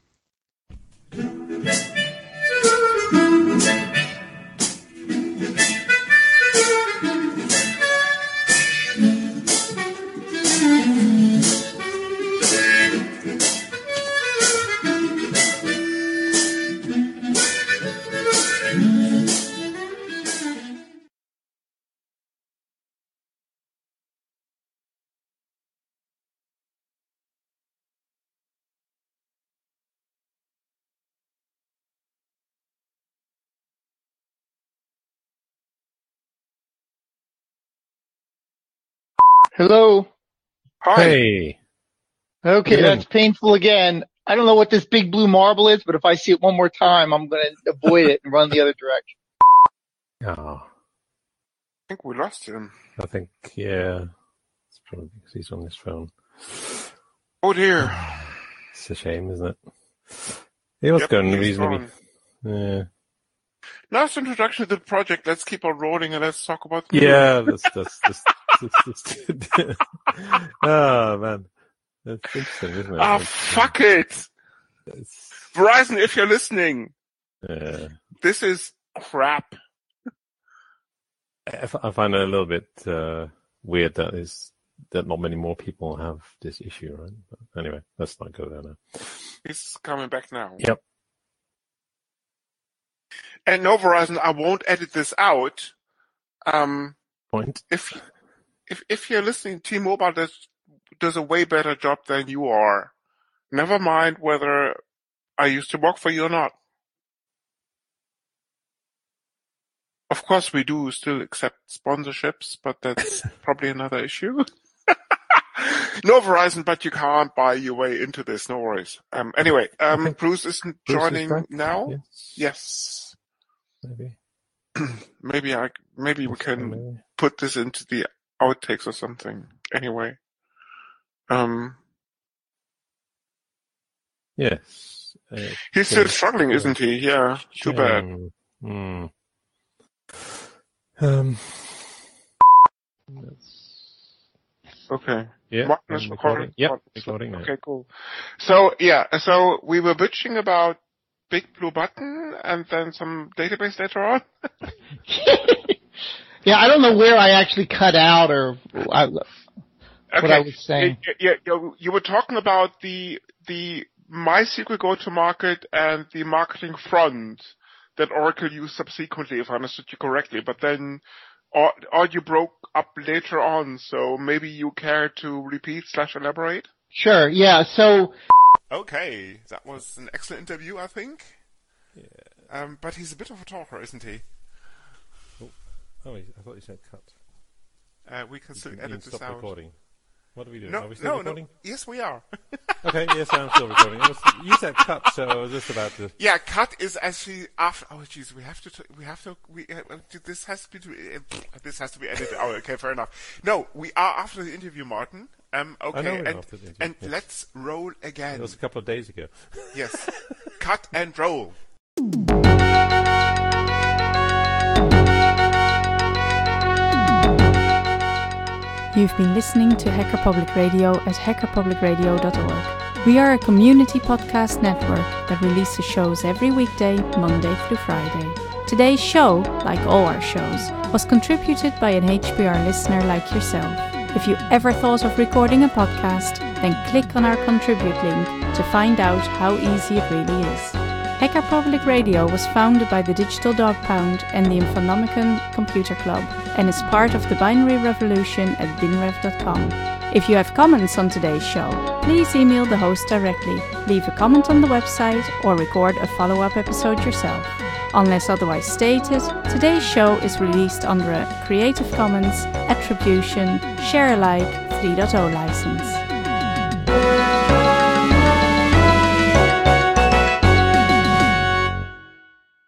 Hello. Hi. Hey. Okay, that's painful again. I don't know what this big blue marble is, but if I see it one more time, I'm going to avoid it and run the other direction. Oh, I think we lost him. I think, yeah. It's probably because he's on his phone. Oh dear. It's a shame, isn't it? He was going reasonably. Yeah. Nice introduction to the project. Let's keep on rolling and let's talk about That's oh man, that's interesting, isn't it? Fuck it! Verizon, if you're listening, this is crap. I find it a little bit weird that not many more people have this issue, right? But anyway, let's not go there now. He's coming back now. Yep. And no, Verizon, I won't edit this out. Point. If you're listening, T-Mobile does a way better job than you are. Never mind whether I used to work for you or not. Of course, we do still accept sponsorships, but that's probably another issue. No, Verizon, but you can't buy your way into this. No worries. Anyway, Bruce isn't joining now. Yes. Maybe. Maybe we can put this into the outtakes or something. Anyway, Yes. He's still struggling, isn't he? Yeah, too bad. Okay. Yeah, Martin is recording? Yeah, recording now. Okay, cool. So we were bitching about Big Blue Button and then some database later on. Yeah, I don't know where I actually cut out or what I was saying. Yeah, you were talking about the MySQL go-to-market and the marketing front that Oracle used subsequently, if I understood you correctly. But then you broke up later on, so maybe you care to repeat/elaborate? Sure, yeah, so... Okay, that was an excellent interview, I think. Yeah. But he's a bit of a talker, isn't he? Oh, I thought you said cut. We can still edit this out. Recording. What are we doing? No, are we still recording? No. Yes, we are. Okay, yes, I'm still recording. You said cut, so I was just about to... Yeah, cut is actually after... Oh, jeez, this has to be edited. Oh, okay, fair enough. No, we are after the interview, Martin. Okay, I know after the interview, yes. Let's roll again. It was a couple of days ago. Yes. Cut and roll. You've been listening to Hacker Public Radio at hackerpublicradio.org. We are a community podcast network that releases shows every weekday, Monday through Friday. Today's show, like all our shows, was contributed by an HPR listener like yourself. If you ever thought of recording a podcast, then click on our contribute link to find out how easy it really is. Hacker Public Radio was founded by the Digital Dog Pound and the Infonomicon Computer Club and is part of the binary revolution at binrev.com. If you have comments on today's show, please email the host directly, leave a comment on the website, or record a follow-up episode yourself. Unless otherwise stated, today's show is released under a Creative Commons Attribution Share Alike 3.0 license.